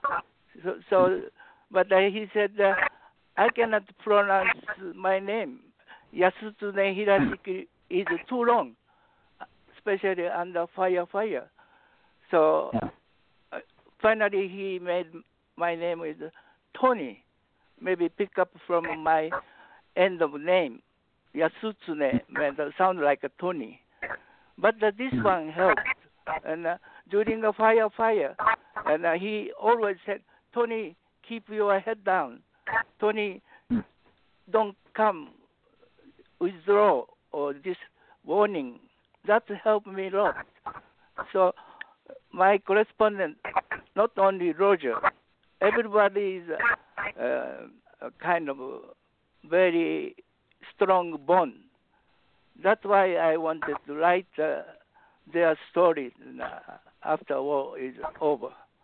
But he said, I cannot pronounce my name. Yasutune Hirashiki is too long, especially under fire. So finally he made my name is Tony. Maybe pick up from my end of name. Yasutune sound like a Tony. But this one helped. And during a fire, and he always said, Tony, keep your head down. Tony, don't come, withdraw, or this warning. That helped me a lot. So my correspondent, not only Roger, everybody is a kind of very strong bond. That's why I wanted to write their story after war is over.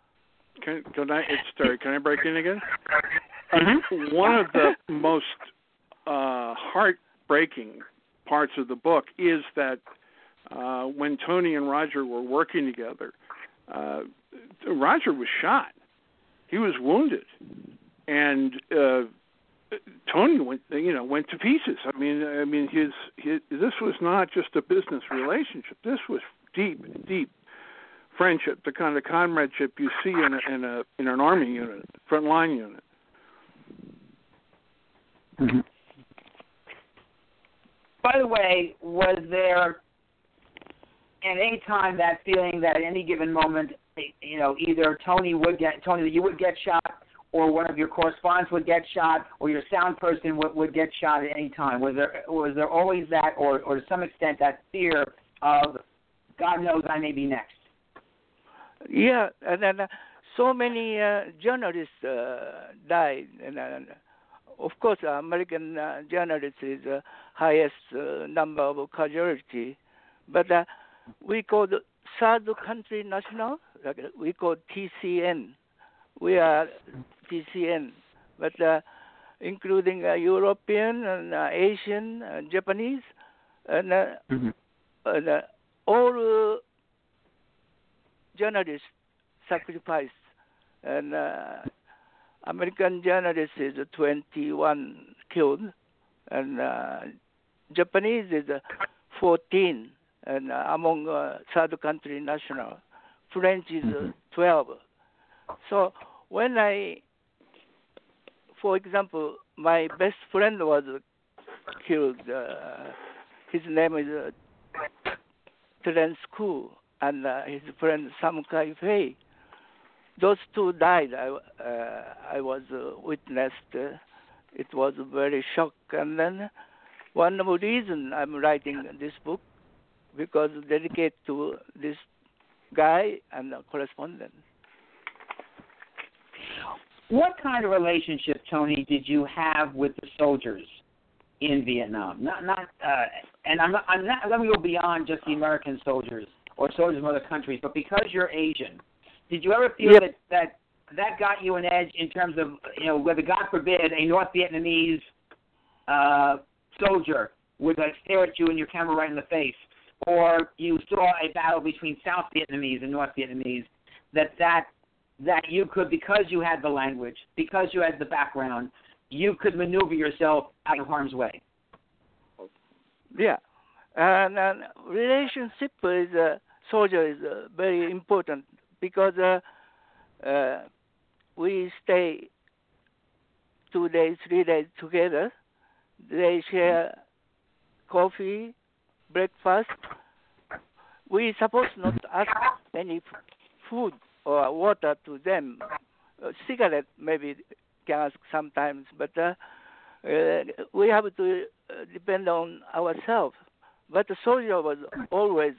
Can I? It's Terry. Can I break in again? Mm-hmm. One of the most heartbreaking parts of the book is that when Tony and Roger were working together, Roger was shot. He was wounded, and Tony went to pieces. I mean, his this was not just a business relationship. This was deep friendship, the kind of comradeship you see in an army unit, frontline unit. Mm-hmm. By the way, was there at any time that feeling that at any given moment, either you would get shot, or one of your correspondents would get shot, or your sound person would get shot at any time? Was there always that, or to some extent that fear of God knows I may be next? Yeah, and then so many journalists died, and of course, American journalists is the highest number of casualty, but we call the third country national, like we call TCN. We are TCN, but including European and Asian, Japanese, and, and all journalists sacrificed, and American journalists is 21 killed, and Japanese is 14, and among third country national. French is 12. So when for example, my best friend was killed. His name is Terence Koo, and his friend Sam Kai-Fei. Those two died. I was witnessed. It was very shock. And then one of the reasons I'm writing this book, because dedicated to this guy and the correspondent. What kind of relationship, Tony, did you have with the soldiers in Vietnam? And I'm not. Let me go beyond just the American soldiers or soldiers from other countries, but because you're Asian, did you ever feel that got you an edge in terms of whether, God forbid, a North Vietnamese soldier would stare at you and your camera right in the face, or you saw a battle between South Vietnamese and North Vietnamese, that you could, because you had the language, because you had the background, you could maneuver yourself out of harm's way? Yeah, and relationship with soldier is very important, because we stay 2 days, 3 days together. They share coffee, breakfast. We supposed not to ask any food or water to them. Cigarette maybe can ask sometimes, but we have to depend on ourselves. But the soldier was always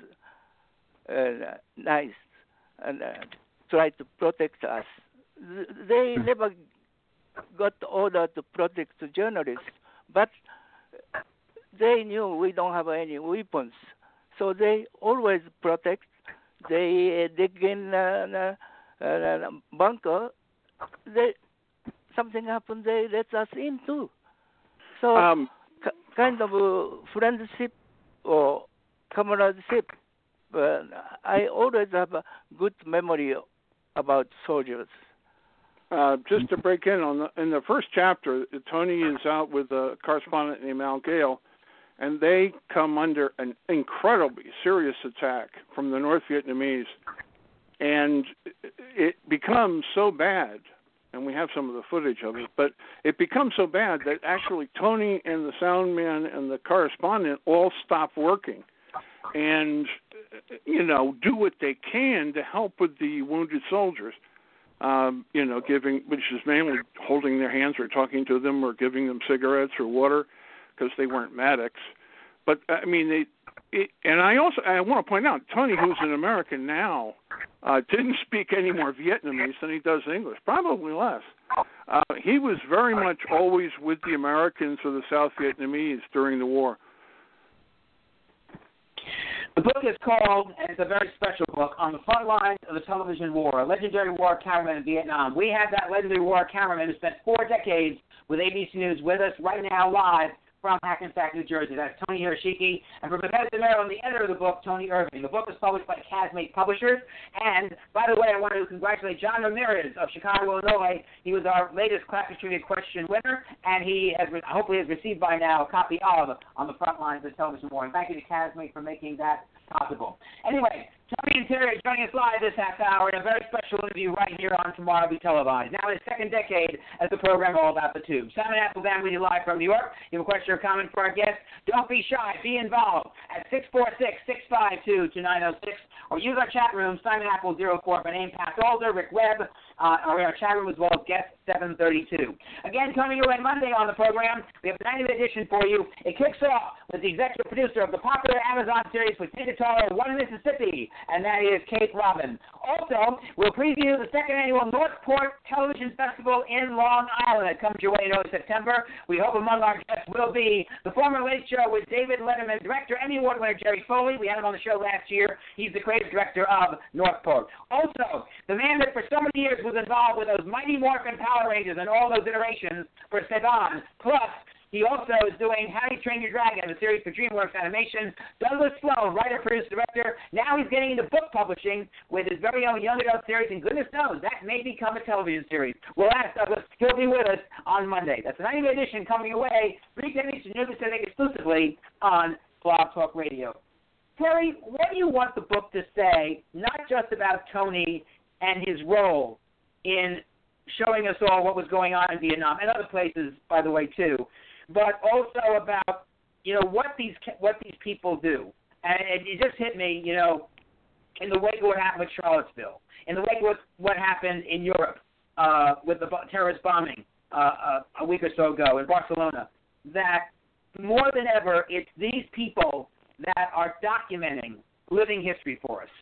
nice and try to protect us. They never got order to protect the journalists, but they knew we don't have any weapons, so they always protect. They dig in a bunker. Something happened, they let us in too. So kind of a friendship or comradeship. I always have a good memory about soldiers. Just to break in in the first chapter, Tony is out with a correspondent named Al Gale, and they come under an incredibly serious attack from the North Vietnamese, and it becomes so bad, and we have some of the footage of it, but it becomes so bad that actually Tony and the sound man and the correspondent all stop working and, do what they can to help with the wounded soldiers, which is mainly holding their hands or talking to them or giving them cigarettes or water, because they weren't medics. But I mean, I want to point out, Tony, who's an American now, didn't speak any more Vietnamese than he does English, probably less. He was very much always with the Americans or the South Vietnamese during the war. The book is called, and it's a very special book, On the Front Lines of the Television War, a legendary war cameraman in Vietnam. We have that legendary war cameraman who spent 4 decades with ABC News with us right now live from Hackensack, New Jersey. That's Tony Hiroshiki. And from Bethesda, Maryland, the editor of the book, Tony Irving. The book is published by Casmate Publishers. And, by the way, I want to congratulate John Ramirez of Chicago, Illinois. He was our latest Classic Trivia Question winner, and he has hopefully has received by now a copy of On the Front Lines of the Television War. And thank you to Casmate for making that possible. Anyway, Tony and Terry are joining us live this half hour in a very special interview right here on Tomorrow Be Televised. Now in his second decade as the program All About the Tube. Simon Applebaum with you live from New York. You have a question or comment for our guest? Don't be shy. Be involved at 646-652-2906 or use our chat room, Simon Apple 04 by name, Pat Alder, Rick Webb, or our chat room as well as guest 732. Again, coming your way Monday on the program, we have a 90-minute edition for you. It kicks off with the executive producer of the popular Amazon series with Tina Turner, One in Mississippi, and that is Kate Robin. Also, we'll preview the second annual Northport Television Festival in Long Island. It comes your way in early September. We hope among our guests will be the former Late Show with David Letterman director, Emmy Award winner Jerry Foley. We had him on the show last year. He's the creative director of Northport. Also, the man that for so many years was involved with those Mighty Morphin Power Rangers and all those iterations for Saban. Plus, he also is doing How to Train Your Dragon, a series for DreamWorks Animation. Douglas Sloan, writer, producer, director. Now he's getting into book publishing with his very own young adult series, and goodness knows, that may become a television series. We'll ask Douglas. He'll be with us on Monday. That's a 90-minute edition coming away, weekdays to New Pacific exclusively on Blog Talk Radio. Terry, what do you want the book to say, not just about Tony and his role in showing us all what was going on in Vietnam and other places, by the way, too, but also about, what these people do. And it just hit me, in the wake of what happened with Charlottesville, in the wake of what happened in Europe with the terrorist bombing a week or so ago in Barcelona, that more than ever, it's these people that are documenting living history for us.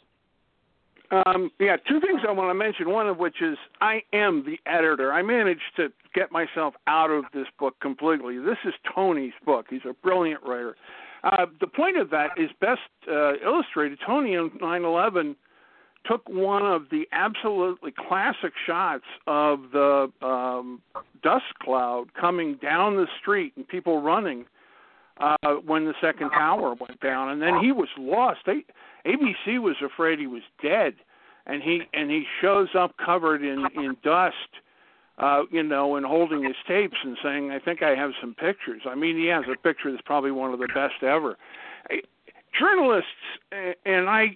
Two things I want to mention, one of which is I am the editor. I managed to get myself out of this book completely. This is Tony's book. He's a brilliant writer. The point of that is best illustrated. Tony on 9/11 took one of the absolutely classic shots of the dust cloud coming down the street and people running when the second tower went down, and then he was lost. ABC was afraid he was dead, and he shows up covered in dust, and holding his tapes and saying, "I think I have some pictures." I mean, he has a picture that's probably one of the best ever. Journalists, and I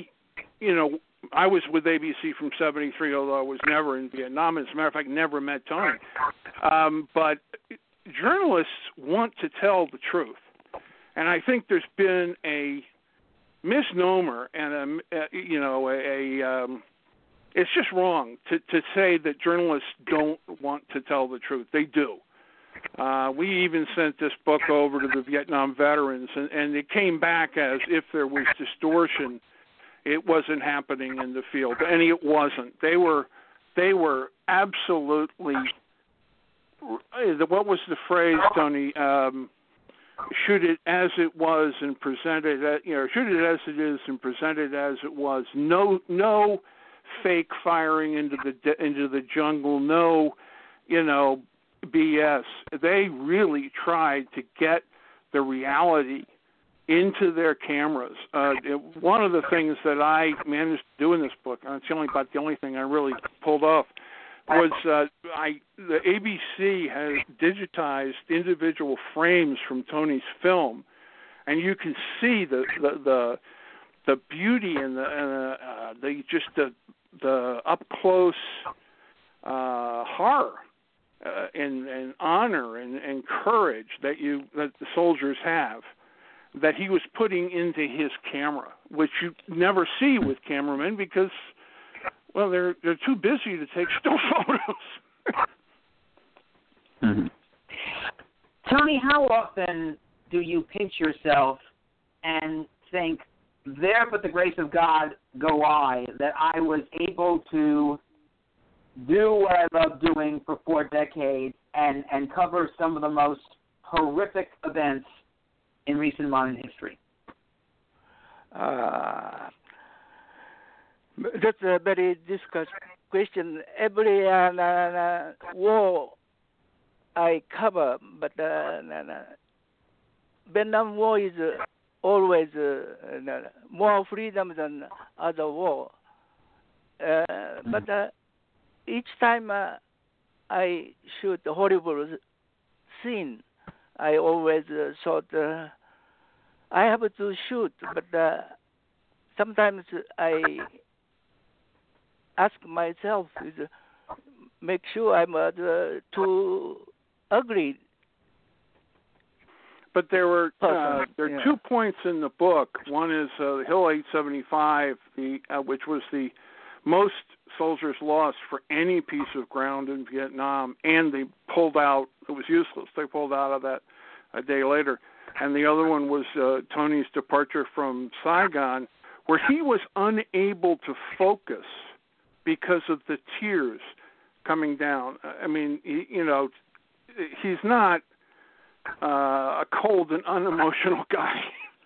was with ABC from '73, although I was never in Vietnam. As a matter of fact, never met Tony. But journalists want to tell the truth, and I think there's been a misnomer and it's just wrong to say that journalists don't want to tell the truth. They do. We even sent this book over to the Vietnam veterans, and it came back as if there was distortion. It wasn't happening in the field, and it wasn't. They were absolutely. What was the phrase, Tony? Shoot it as it was and present it. Shoot it as it is and present it as it was. No fake firing into the jungle. No, BS. They really tried to get the reality into their cameras. One of the things that I managed to do in this book, and it's about the only thing I really pulled off, was the ABC has digitized individual frames from Tony's film, and you can see the beauty and the up close horror and honor and courage that the soldiers have, that he was putting into his camera, which you never see with cameramen because, well, they're too busy to take still photos. Mm-hmm. Tony, how often do you pinch yourself and think, there but the grace of God go I, that I was able to do what I love doing for 4 decades and cover some of the most horrific events in recent modern history? That's a very difficult question. Every war I cover, but Vietnam War is always more freedom than other war. But each time I shoot a horrible scene, I always thought I have to shoot, but sometimes I ask myself, make sure I'm too ugly. But there are 2 points in the book. One is Hill 875, which was the most soldiers lost for any piece of ground in Vietnam, and they pulled out. It was useless. They pulled out of that a day later. And the other one was Tony's departure from Saigon, where he was unable to focus because of the tears coming down. I mean, he's not a cold and unemotional guy.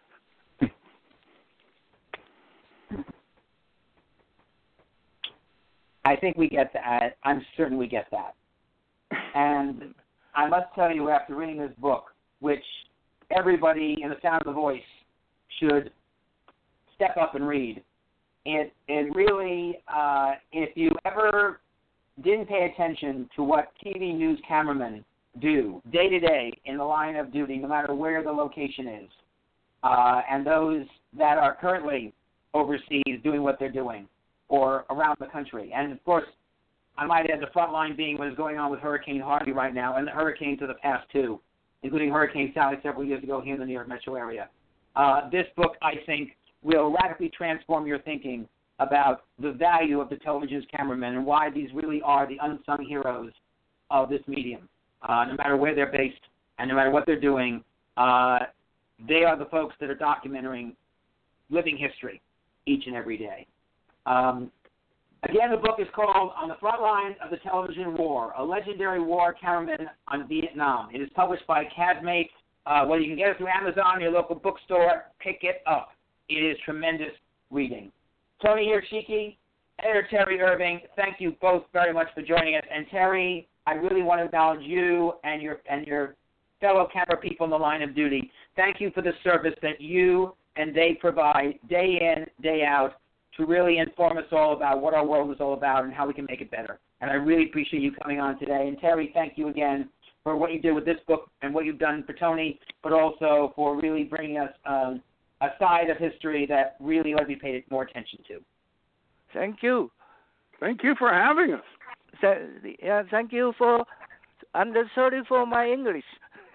I think we get that. I'm certain we get that. And I must tell you, after reading this book, which everybody in the sound of the voice should step up and read, it really, if you ever didn't pay attention to what TV news cameramen do day to day in the line of duty, no matter where the location is, and those that are currently overseas doing what they're doing, or around the country. And, of course, I might add the front line being what is going on with Hurricane Harvey right now, and the hurricanes of the past two, including Hurricane Sally several years ago here in the New York metro area. This book, I think, will radically transform your thinking about the value of the television's cameramen and why these really are the unsung heroes of this medium. No matter where they're based and no matter what they're doing, they are the folks that are documenting living history each and every day. Again, the book is called On the Front Lines of the Television War, A Legendary War Cameraman on Vietnam. It is published by Cadmate. Well, you can get it through Amazon, your local bookstore. Pick it up. It is tremendous reading. Tony Hiroshiki, editor Terry Irving, thank you both very much for joining us. And Terry, I really want to acknowledge you and your fellow camera people in the line of duty. Thank you for the service that you and they provide day in, day out, to really inform us all about what our world is all about and how we can make it better. And I really appreciate you coming on today. And Terry, thank you again for what you did with this book and what you've done for Tony, but also for really bringing us a side of history that really ought to be paid more attention to. Thank you. Thank you for having us. Thank you for, I'm sorry for my English.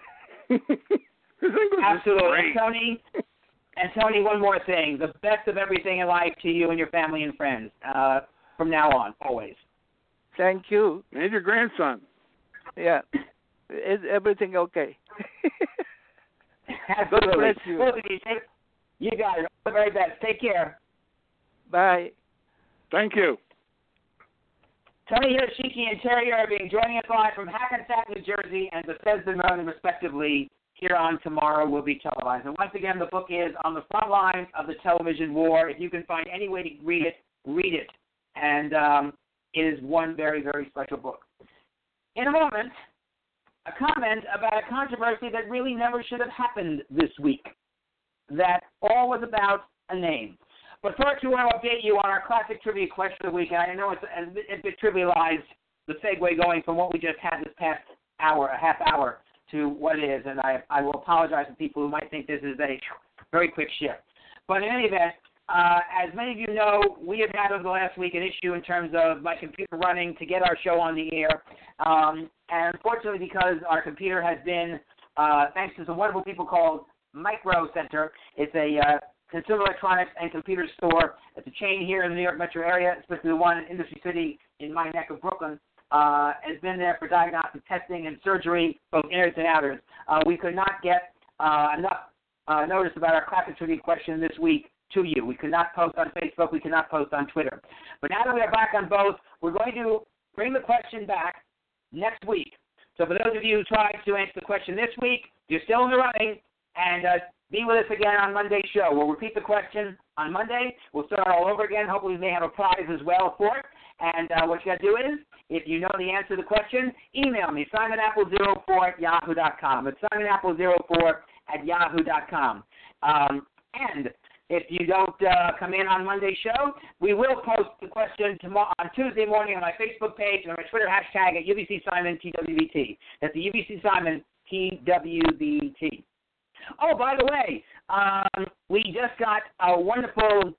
Absolutely. And Tony, one more thing. The best of everything in life to you and your family and friends from now on, always. Thank you. And your grandson. Yeah. Is everything okay? Absolutely. God bless you. You got it. All the very best. Take care. Bye. Thank you. Tony Hiroshiki and Terry Irving joining us live from Hackensack, New Jersey, and Bethesda, Maryland, respectively, here on Tomorrow Will Be Televised. And once again, the book is On the Front Lines of the Television War. If you can find any way to read it, read it. And it is one very, very special book. In a moment, a comment about a controversy that really never should have happened this week, that all was about a name. But first, we want to update you on our classic trivia question of the week. And I know it's a bit trivialized, the segue going from what we just had this past hour, a half hour, to what it is. And I will apologize to people who might think this is a very quick shift. But in any event, as many of you know, we have had over the last week an issue in terms of my computer running to get our show on the air. And unfortunately, because our computer has been, thanks to some wonderful people called Micro Center, it's a consumer electronics and computer store. It's a chain here in the New York metro area, especially the one in Industry City in my neck of Brooklyn. Has been there for diagnostic testing and surgery, both innards and outers. We could not get enough notice about our classic trivia question this week to you. We could not post on Facebook. We could not post on Twitter. But now that we are back on both, we're going to bring the question back next week. So for those of you who tried to answer the question this week, you're still in the running, And be with us again on Monday's show. We'll repeat the question on Monday. We'll start all over again. Hopefully we may have a prize as well for it. And what you got to do is, if you know the answer to the question, email me, simonapple04@yahoo.com. It's simonapple04@yahoo.com. And if you don't come in on Monday's show, we will post the question tomorrow on Tuesday morning on my Facebook page and on my Twitter hashtag at UBCSimonTWBT. That's the UBC Simon TWBT. Oh, by the way, we just got a wonderful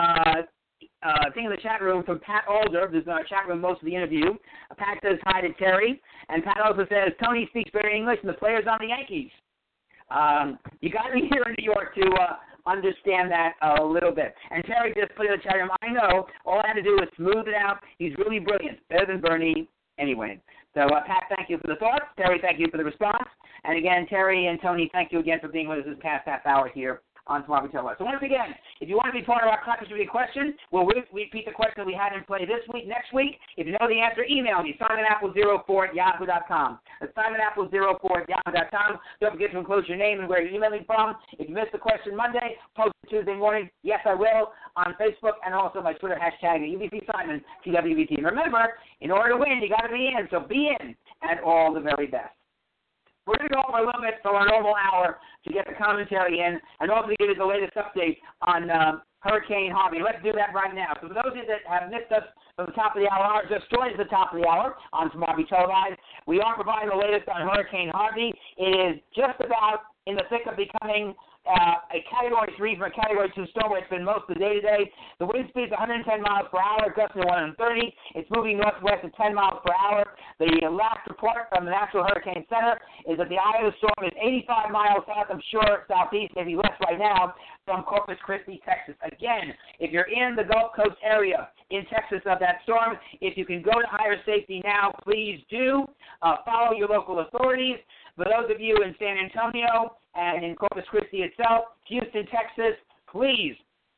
thing in the chat room from Pat Alder, who's in our chat room most of the interview. Pat says hi to Terry, and Pat also says Tony speaks better English than the players on the Yankees. You got to be here in New York to understand that a little bit. And Terry just put in the chat room, I know, all I had to do was smooth it out. He's really brilliant, better than Bernie anyway. So, Pat, thank you for the thoughts. Terry, thank you for the response. And again, Terry and Tony, thank you again for being with us this past half hour here on Tomorrow Tell Us. So once again, if you want to be part of our Clappers Review question, we'll repeat the question we had in play this week, next week. If you know the answer, email me, simonapple04@yahoo.com. That's simonapple04@yahoo.com. Don't forget to enclose your name and where you're emailing from. If you missed the question Monday, post it Tuesday morning. Yes, I will, on Facebook and also my Twitter hashtag at UBCSimonTWBT. And remember, in order to win, you got to be in, so be in at all the very best. We're going to go over a little bit from our normal hour to get the commentary in and also to give you the latest update on Hurricane Harvey. Let's do that right now. So for those of you that have missed us from the top of the hour or just joined us at the top of the hour on Tomorrow Televised, we are providing the latest on Hurricane Harvey. It is just about in the thick of becoming a Category 3 from a Category 2 storm, where it's been most of the day today. The wind speed is 110 miles per hour, gusting to 130. It's moving northwest at 10 miles per hour. The last report from the National Hurricane Center is that the eye of the storm is 85 miles south, I'm sure southeast, maybe less right now, from Corpus Christi, Texas. Again, if you're in the Gulf Coast area in Texas of that storm, if you can go to higher safety now, please do. Follow your local authorities. For those of you in San Antonio and in Corpus Christi itself, Houston, Texas, please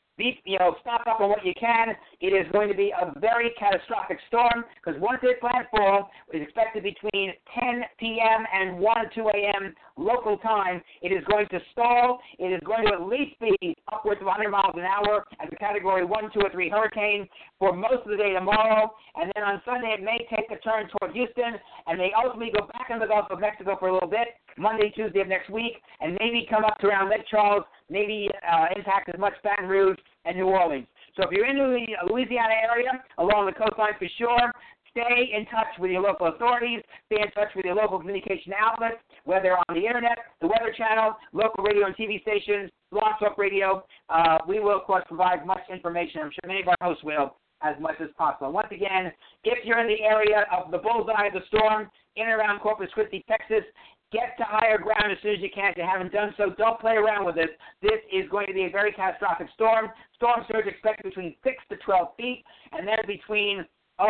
stock up on what you can. It is going to be a very catastrophic storm because once its landfall is expected between 10 p.m. and 1 or 2 a.m. local time, it is going to stall. It is going to at least be upwards of 100 miles an hour as a Category 1, 2, or 3 hurricane for most of the day tomorrow. And then on Sunday, it may take a turn toward Houston and may ultimately go back into the Gulf of Mexico for a little bit, Monday, Tuesday of next week, and maybe come up to around Lake Charles, maybe impact as much Baton Rouge and New Orleans. So if you're in the Louisiana area, along the coastline for sure, stay in touch with your local authorities, stay in touch with your local communication outlets, whether on the Internet, the Weather Channel, local radio and TV stations, Blog Talk Radio. We will, of course, provide much information. I'm sure many of our hosts will, as much as possible. Once again, if you're in the area of the bullseye of the storm, in and around Corpus Christi, Texas, get to higher ground as soon as you can. If you haven't done so, don't play around with it. This is going to be a very catastrophic storm. Storm surge expected between 6 to 12 feet, and then between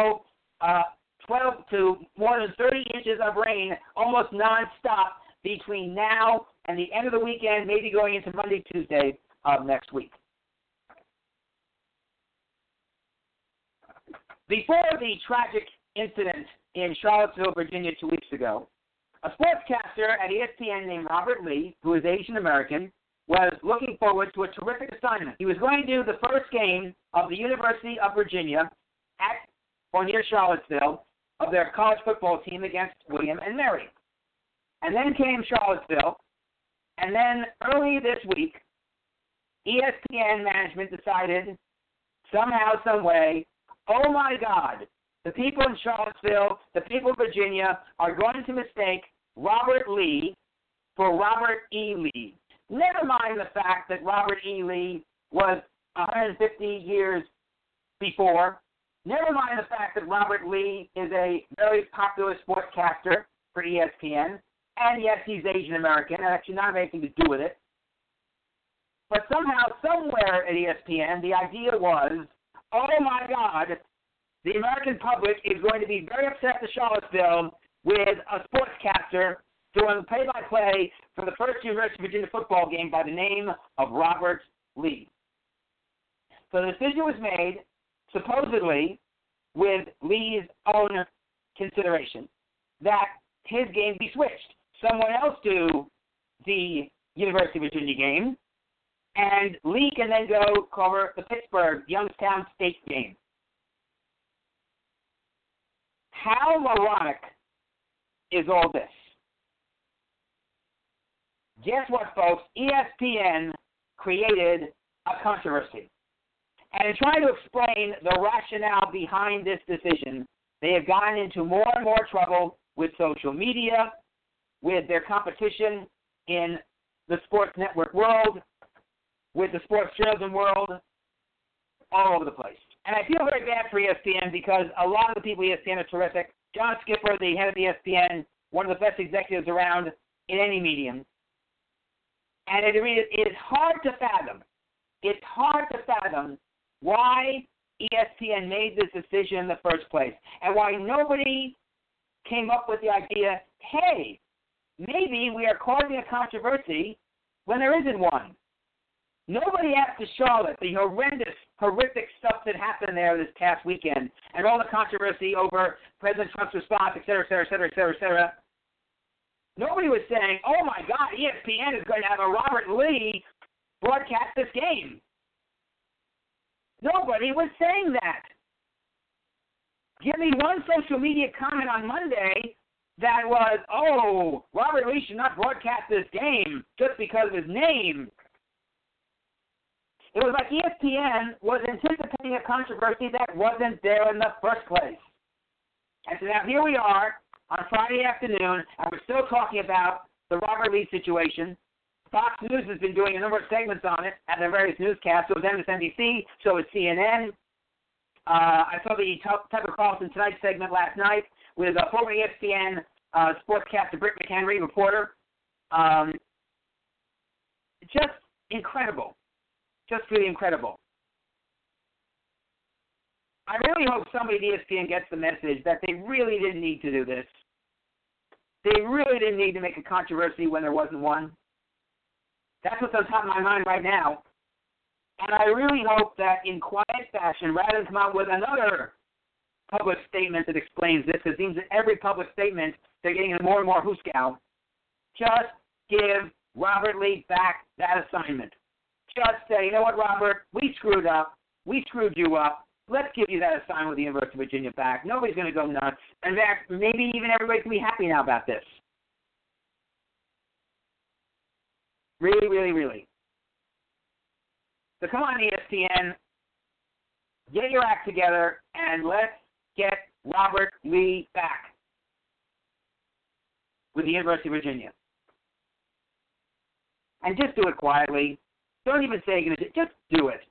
12 to more than 30 inches of rain, almost nonstop between now and the end of the weekend, maybe going into Monday, Tuesday of next week. Before the tragic incident in Charlottesville, Virginia 2 weeks ago, a sportscaster at ESPN named Robert Lee, who is Asian American, was looking forward to a terrific assignment. He was going to do the first game of the University of Virginia at or near Charlottesville of their college football team against William and Mary. And then came Charlottesville, and then early this week, ESPN management decided somehow, some way, oh my God, the people in Charlottesville, the people of Virginia are going to mistake Robert Lee for Robert E. Lee. Never mind the fact that Robert E. Lee was 150 years before. Never mind the fact that Robert Lee is a very popular sportscaster for ESPN. And yes, he's Asian American, and that should not have anything to do with it. But somehow, somewhere at ESPN, the idea was, oh my God, the American public is going to be very upset to Charlottesville with a sportscaster doing play-by-play for the first University of Virginia football game by the name of Robert Lee. So the decision was made, supposedly, with Lee's own consideration, that his game be switched. Someone else do the University of Virginia game, and Lee can then go cover the Pittsburgh Youngstown State game. How moronic is all this? Guess what, folks? ESPN created a controversy. And in trying to explain the rationale behind this decision, they have gotten into more and more trouble with social media, with their competition in the sports network world, with the sports journalism world, all over the place. And I feel very bad for ESPN because a lot of the people at ESPN are terrific. John Skipper, the head of ESPN, one of the best executives around in any medium. And it is hard to fathom. It's hard to fathom why ESPN made this decision in the first place and why nobody came up with the idea, hey, maybe we are causing a controversy when there isn't one. Nobody asked Charlotte the horrific stuff that happened there this past weekend and all the controversy over President Trump's response, et cetera, et cetera, et cetera, et cetera, et cetera. Nobody was saying, oh, my God, ESPN is going to have a Robert Lee broadcast this game. Nobody was saying that. Give me one social media comment on Monday that was, oh, Robert Lee should not broadcast this game just because of his name. It was like ESPN was anticipating a controversy that wasn't there in the first place. And so now here we are on Friday afternoon, and we're still talking about the Robert Lee situation. Fox News has been doing a number of segments on it at their various newscasts. So it's MSNBC, so it's CNN. I saw the Tucker Carlson Tonight segment last night with a former ESPN sportscaster, Britt McHenry, reporter. Just incredible. Just really incredible. I really hope somebody at ESPN gets the message that they really didn't need to do this. They really didn't need to make a controversy when there wasn't one. That's what's on top of my mind right now. And I really hope that in quiet fashion, rather than come out with another public statement that explains this, because it seems that every public statement, they're getting more and more hooskow, just give Robert Lee back that assignment. Just say, you know what, Robert, we screwed up. We screwed you up. Let's give you that assignment with the University of Virginia back. Nobody's going to go nuts. In fact, maybe even everybody can be happy now about this. Really, really, really. So come on, ESPN. Get your act together, and let's get Robert Lee back with the University of Virginia. And just do it quietly. Don't even say you're going to do it. Just do it.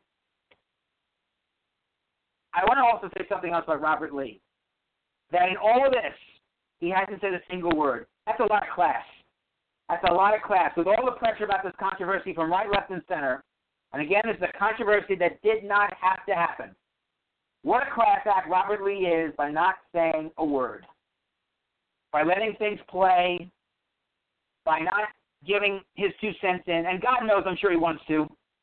I want to also say something else about Robert Lee. That in all of this, he hasn't said a single word. That's a lot of class. That's a lot of class. With all the pressure about this controversy from right, left, and center, and again, this is a controversy that did not have to happen. What a class act Robert Lee is by not saying a word, by letting things play, by not giving his 2 cents in, and God knows I'm sure he wants to,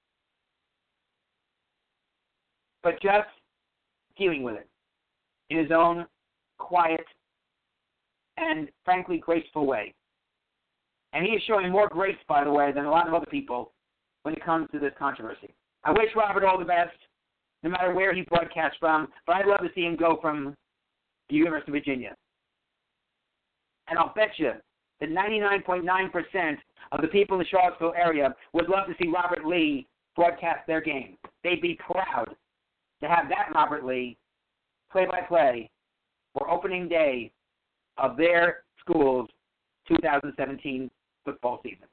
but just dealing with it in his own quiet and, frankly, graceful way. And he is showing more grace, by the way, than a lot of other people when it comes to this controversy. I wish Robert all the best, no matter where he broadcasts from, but I'd love to see him go from the University of Virginia. And I'll bet you that 99.9% of the people in the Charlottesville area would love to see Robert Lee broadcast their game. They'd be proud to have that Robert Lee play-by-play for opening day of their school's 2017 football season.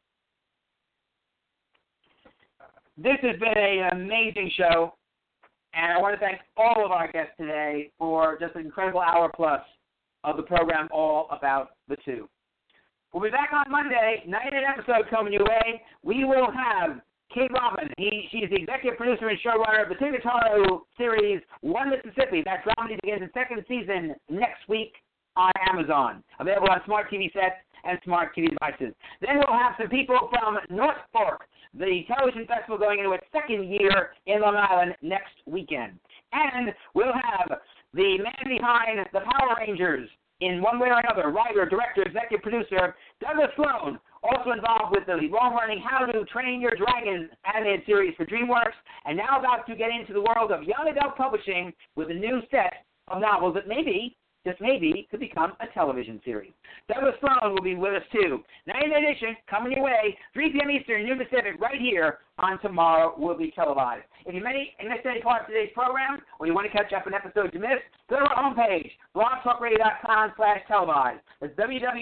This has been an amazing show, and I want to thank all of our guests today for just an incredible hour plus of the program all about the two. We'll be back on Monday, 90th episode coming your way. We will have Kate Robin. She's the executive producer and showrunner of the Tig Notaro series One Mississippi. That dramedy begins its second season next week on Amazon. Available on smart TV sets and smart TV devices. Then we'll have some people from North Fork, the television festival going into its second year in Long Island next weekend. And we'll have the man behind the Power Rangers in one way or another. Writer, director, executive producer, Douglas Sloan, also involved with the long-running How to Train Your Dragon animated series for DreamWorks, and now about to get into the world of young adult publishing with a new set of novels that maybe, just maybe, could become a television series. Douglas Sloan will be with us, too. 90th edition, coming your way, 3 p.m. Eastern, noon Pacific, right here on Tomorrow Will Be Televised. If you missed any part of today's program, or you want to catch up an episode you missed, go to our homepage, blogtalkradio.com/televised. That's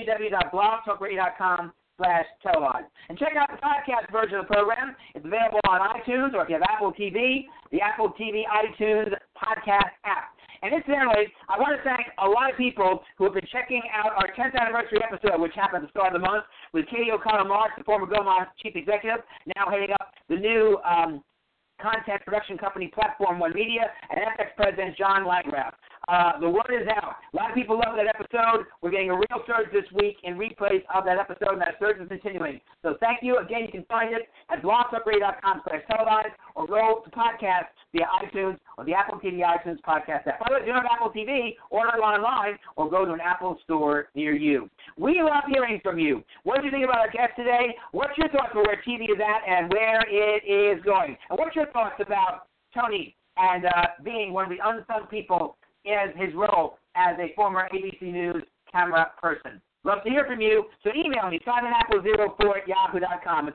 www.blogtalkradio.com/televised. And check out the podcast version of the program. It's available on iTunes, or if you have Apple TV, the Apple TV iTunes podcast app. And incidentally, I want to thank a lot of people who have been checking out our 10th anniversary episode, which happened at the start of the month, with Katie O'Connell-Marks, the former Gaumont chief executive, now heading up the new content production company Platform One Media, and FX president John Lagraff. The word is out. A lot of people love that episode. We're getting a real surge this week in replays of that episode, and that surge is continuing. So thank you. Again, you can find it at blogtalkradio.com/televised, or go to podcast via iTunes or the Apple TV iTunes podcast app. By the way, if you don't have Apple TV, order it online or go to an Apple store near you. We love hearing from you. What did you think about our guest today? What's your thoughts on where TV is at and where it is going? And what's your thoughts about Tony and being one of the unsung people in his role as a former ABC News camera person? Love to hear from you, so email me, simonapple04@yahoo.com. It's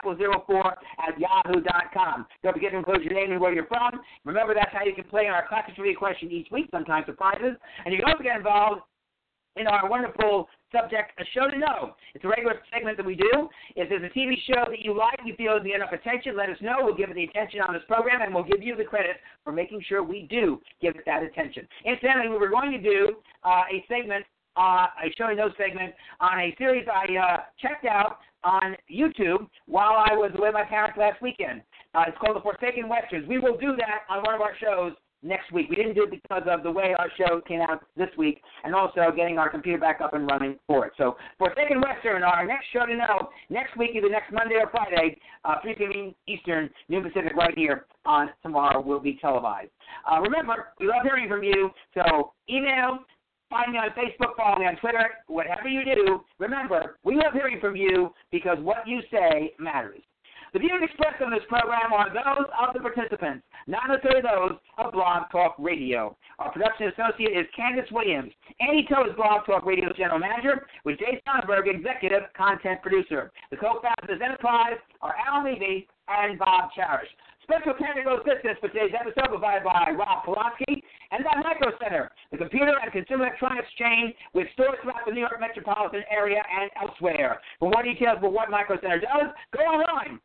simonapple04@yahoo.com. Don't forget to include your name and where you're from. Remember, that's how you can play in our classic trivia question each week, sometimes surprises. And you can also get involved in our wonderful subject, A Show to Know. It's a regular segment that we do. If there's a TV show that you like, you feel needs enough attention, let us know. We'll give it the attention on this program, and we'll give you the credit for making sure we do give it that attention. Incidentally, we were going to do a segment, a Show to Know segment, on a series I checked out on YouTube while I was away with my parents last weekend. It's called The Forsaken Westerns. We will do that on one of our shows next week. We didn't do it because of the way our show came out this week, and also getting our computer back up and running for it. So, Forsaken Western, our next Show to Know, next week, either next Monday or Friday, 3 p.m. Eastern, noon Pacific, right here on Tomorrow Will Be Televised. Remember, we love hearing from you, so email, find me on Facebook, follow me on Twitter, whatever you do. Remember, we love hearing from you because what you say matters. The views expressed on this program are those of the participants, not necessarily those of Blog Talk Radio. Our production associate is Candace Williams. Annie Toe is Blog Talk Radio's general manager, with Jay Sonnenberg, executive content producer. The co-founders of this enterprise are Alan Levy and Bob Cherish. Special technical assistance for today's episode provided by Rob Pulaski and that Micro Center, the computer and consumer electronics chain with stores throughout the New York metropolitan area and elsewhere. For more details about what Micro Center does, go online,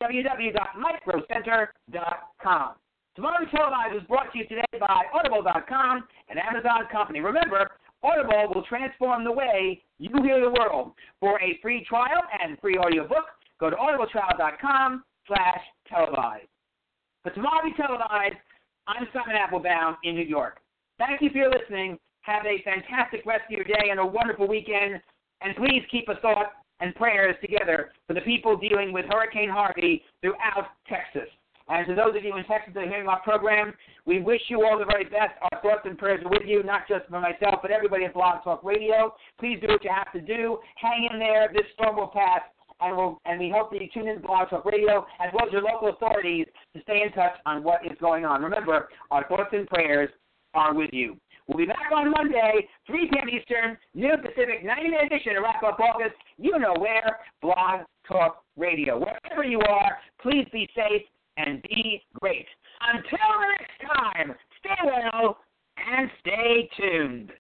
www.microcenter.com. Tomorrow Televised is brought to you today by Audible.com and Amazon Company. Remember, Audible will transform the way you hear the world. For a free trial and free audiobook, go to audibletrial.com/televised. For Tomorrow Televised, I'm Simon Applebaum in New York. Thank you for your listening. Have a fantastic rest of your day and a wonderful weekend. And please keep a thought and prayers together for the people dealing with Hurricane Harvey throughout Texas. And to those of you in Texas that are hearing our program, we wish you all the very best. Our thoughts and prayers are with you, not just for myself, but everybody at Blog Talk Radio. Please do what you have to do. Hang in there. This storm will pass. And we hope that you tune in to Blog Talk Radio, as well as your local authorities, to stay in touch on what is going on. Remember, our thoughts and prayers are with you. We'll be back on Monday, 3 p.m. Eastern, noon Pacific, 90-minute edition to wrap up August. You know where, Blog Talk Radio. Wherever you are, please be safe and be great. Until next time, stay well and stay tuned.